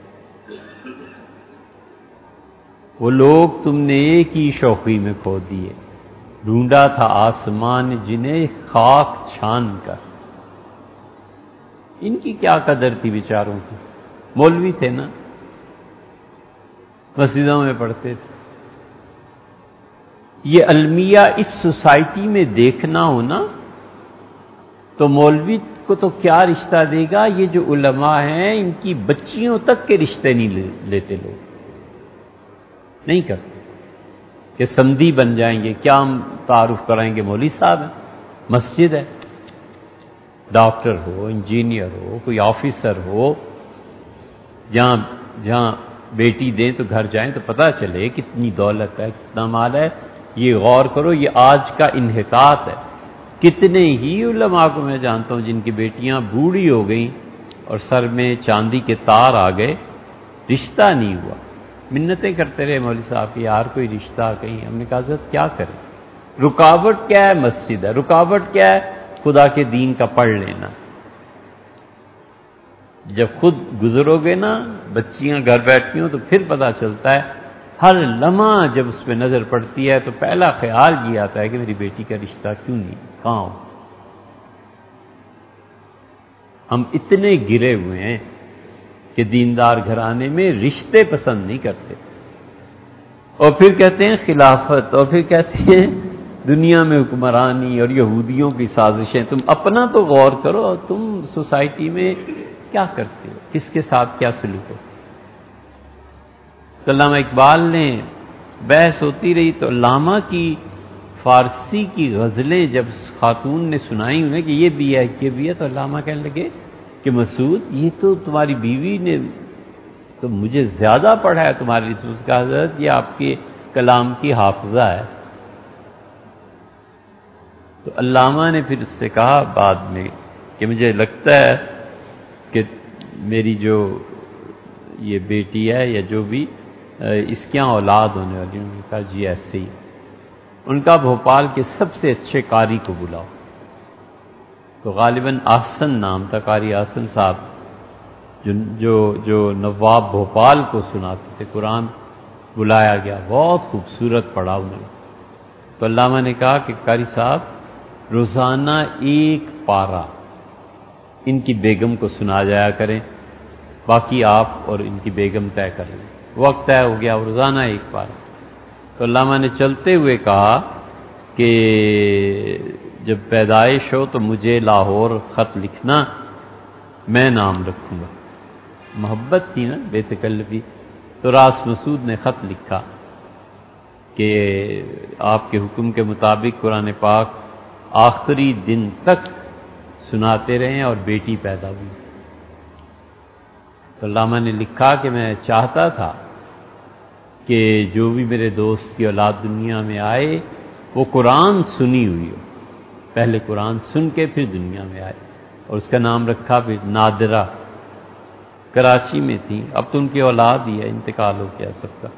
وہ لوگ تم نے ایک ہی شوخی میں کھو دیے, ڈھونڈا تھا آسمان جنہیں خاک چھان کر. ان کی کیا قدر تھی بیچاروں کی. مولوی تھے نا, مسجدوں میں پڑھتے تھے. یہ المیہ اس سوسائٹی میں دیکھنا ہونا تو مولوی کو تو کیا رشتہ دے گا. یہ جو علماء ہیں ان کی بچیوں تک کے رشتے نہیں لیتے لوگ, نہیں کرتے کہ سمدھی بن جائیں گے, کیا ہم تعارف کرائیں گے, مولوی صاحب ہیں, مسجد ہے, ڈاکٹر ہو, انجینئر ہو, کوئی آفیسر ہو, جہاں بیٹی دیں تو گھر جائیں تو پتہ چلے کتنی دولت ہے, کتنا مال ہے. یہ غور کرو, یہ آج کا انحطاط ہے. کتنے ہی علماء کو میں جانتا ہوں جن کی بیٹیاں بوڑھی ہو گئیں اور سر میں چاندی کے تار آ گئے, رشتہ نہیں ہوا. منتیں کرتے رہے مولوی صاحب کی یار کوئی رشتہ کہیں. ہم نے کہا حضرت کیا کریں, رکاوٹ کیا ہے, مسجد ہے. رکاوٹ کیا ہے, خدا کے دین کا پڑھ لینا. جب خود گزرو گے نا، بچیاں گھر بیٹھی ہوں، تو پھر پتہ چلتا ہے ہر لمحہ جب اس پہ نظر پڑتی ہے تو پہلا خیال یہ آتا ہے کہ میری بیٹی کا رشتہ کیوں نہیں، کہاں ہو؟ ہم اتنے گرے ہوئے ہیں کہ دیندار گھرانے میں رشتے پسند نہیں کرتے، اور پھر کہتے ہیں خلافت، اور پھر کہتے ہیں دنیا میں حکمرانی اور یہودیوں کی سازشیں۔ تم اپنا تو غور کرو، تم سوسائٹی میں کیا کرتے ہو، کس کے ساتھ کیا سلوک ہو؟ تو علامہ اقبال نے بحث ہوتی رہی تو علامہ کی فارسی کی غزلیں جب خاتون نے سنائی انہیں کہ یہ بھی ہے تو علامہ کہنے لگے کہ مسعود یہ تو تمہاری بیوی نے تو مجھے زیادہ پڑھا ہے تمہاری اس کا، حضرت یہ آپ کے کلام کی حافظہ ہے۔ تو علامہ نے پھر اس سے کہا بعد میں کہ مجھے لگتا ہے کہ میری جو یہ بیٹی ہے یا جو بھی اس کے یہاں اولاد ہونے والی، انہوں نے کہا جی ایسے ہی، ان کا بھوپال کے سب سے اچھے قاری کو بلاؤ۔ تو غالباً احسن نام تھا، قاری احسن صاحب، جو نواب بھوپال کو سناتے تھے قرآن، بلایا گیا، بہت خوبصورت پڑھا انہوں نے۔ تو علامہ نے کہا کہ قاری صاحب روزانہ ایک پارہ ان کی بیگم کو سنا جایا کریں، باقی آپ اور ان کی بیگم طے کر لیں۔ وقت طے ہو گیا، روزانہ ایک پارہ۔ تو علامہ نے چلتے ہوئے کہا کہ جب پیدائش ہو تو مجھے لاہور خط لکھنا، میں نام رکھوں گا۔ محبت تھی نا بے تکلفی۔ تو راس مسعود نے خط لکھا کہ آپ کے حکم کے مطابق قرآن پاک آخری دن تک سناتے رہیں اور بیٹی پیدا ہوئی۔ تو علامہ نے لکھا کہ میں چاہتا تھا کہ جو بھی میرے دوست کی اولاد دنیا میں آئے وہ قرآن سنی ہوئی ہو، پہلے قرآن سن کے پھر دنیا میں آئے، اور اس کا نام رکھا پھر نادرہ، کراچی میں تھی، اب تو ان کی اولاد ہی ہے، انتقال ہو گیا سب کا۔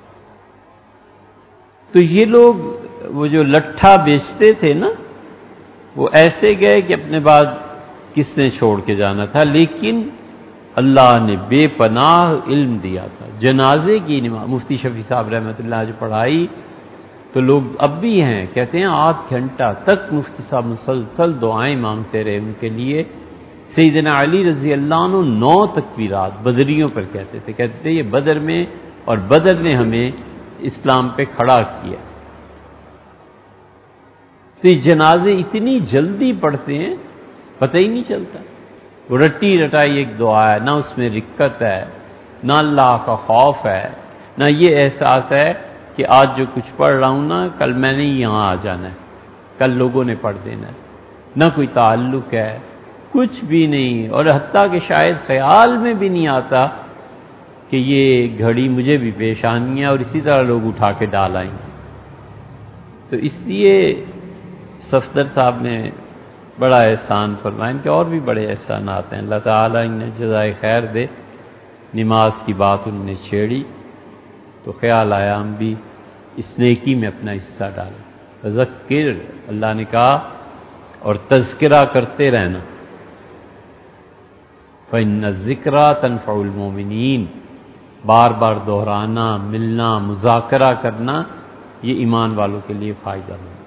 تو یہ لوگ وہ جو لٹھا بیچتے تھے نا، وہ ایسے گئے کہ اپنے بعد کس نے چھوڑ کے جانا تھا، لیکن اللہ نے بے پناہ علم دیا تھا۔ جنازے کی نماز مفتی شفیع صاحب رحمۃ اللہ جو پڑھائی تو لوگ اب بھی ہیں کہتے ہیں 8 گھنٹہ تک مفتی صاحب مسلسل دعائیں مانگتے رہے ان کے لیے۔ سیدنا علی رضی اللہ عنہ 9 تکبیرات بدریوں پر کہتے تھے یہ بدر میں، اور بدر نے ہمیں اسلام پہ کھڑا کیا۔ تو یہ جنازے اتنی جلدی پڑھتے ہیں پتہ ہی نہیں چلتا، وہ رٹی رٹائی ایک دعا ہے، نہ اس میں رکت ہے، نہ اللہ کا خوف ہے، نہ یہ احساس ہے کہ آج جو کچھ پڑھ رہا ہوں نا کل میں نے یہاں آ جانا ہے، کل لوگوں نے پڑھ دینا ہے، نہ کوئی تعلق ہے، کچھ بھی نہیں، اور حتیٰ کہ شاید خیال میں بھی نہیں آتا کہ یہ گھڑی مجھے بھی پیش آنی ہے اور اسی طرح لوگ اٹھا کے ڈال آئیں گے۔ تو اس لیے صفدر صاحب نے بڑا احسان فرمایا، ان کے اور بھی بڑے احسانات ہیں، اللہ تعالیٰ انہیں جزائے خیر دے۔ نماز کی بات انہوں نے چھیڑی تو خیال آیا ہم بھی اس نیکی میں اپنا حصہ ڈالیں۔ ذکر اللہ نے کہا، اور تذکرہ کرتے رہنا، فإن الذکرى تنفع المؤمنین، بار بار دہرانا، ملنا، مذاکرہ کرنا، یہ ایمان والوں کے لیے فائدہ مند ہے۔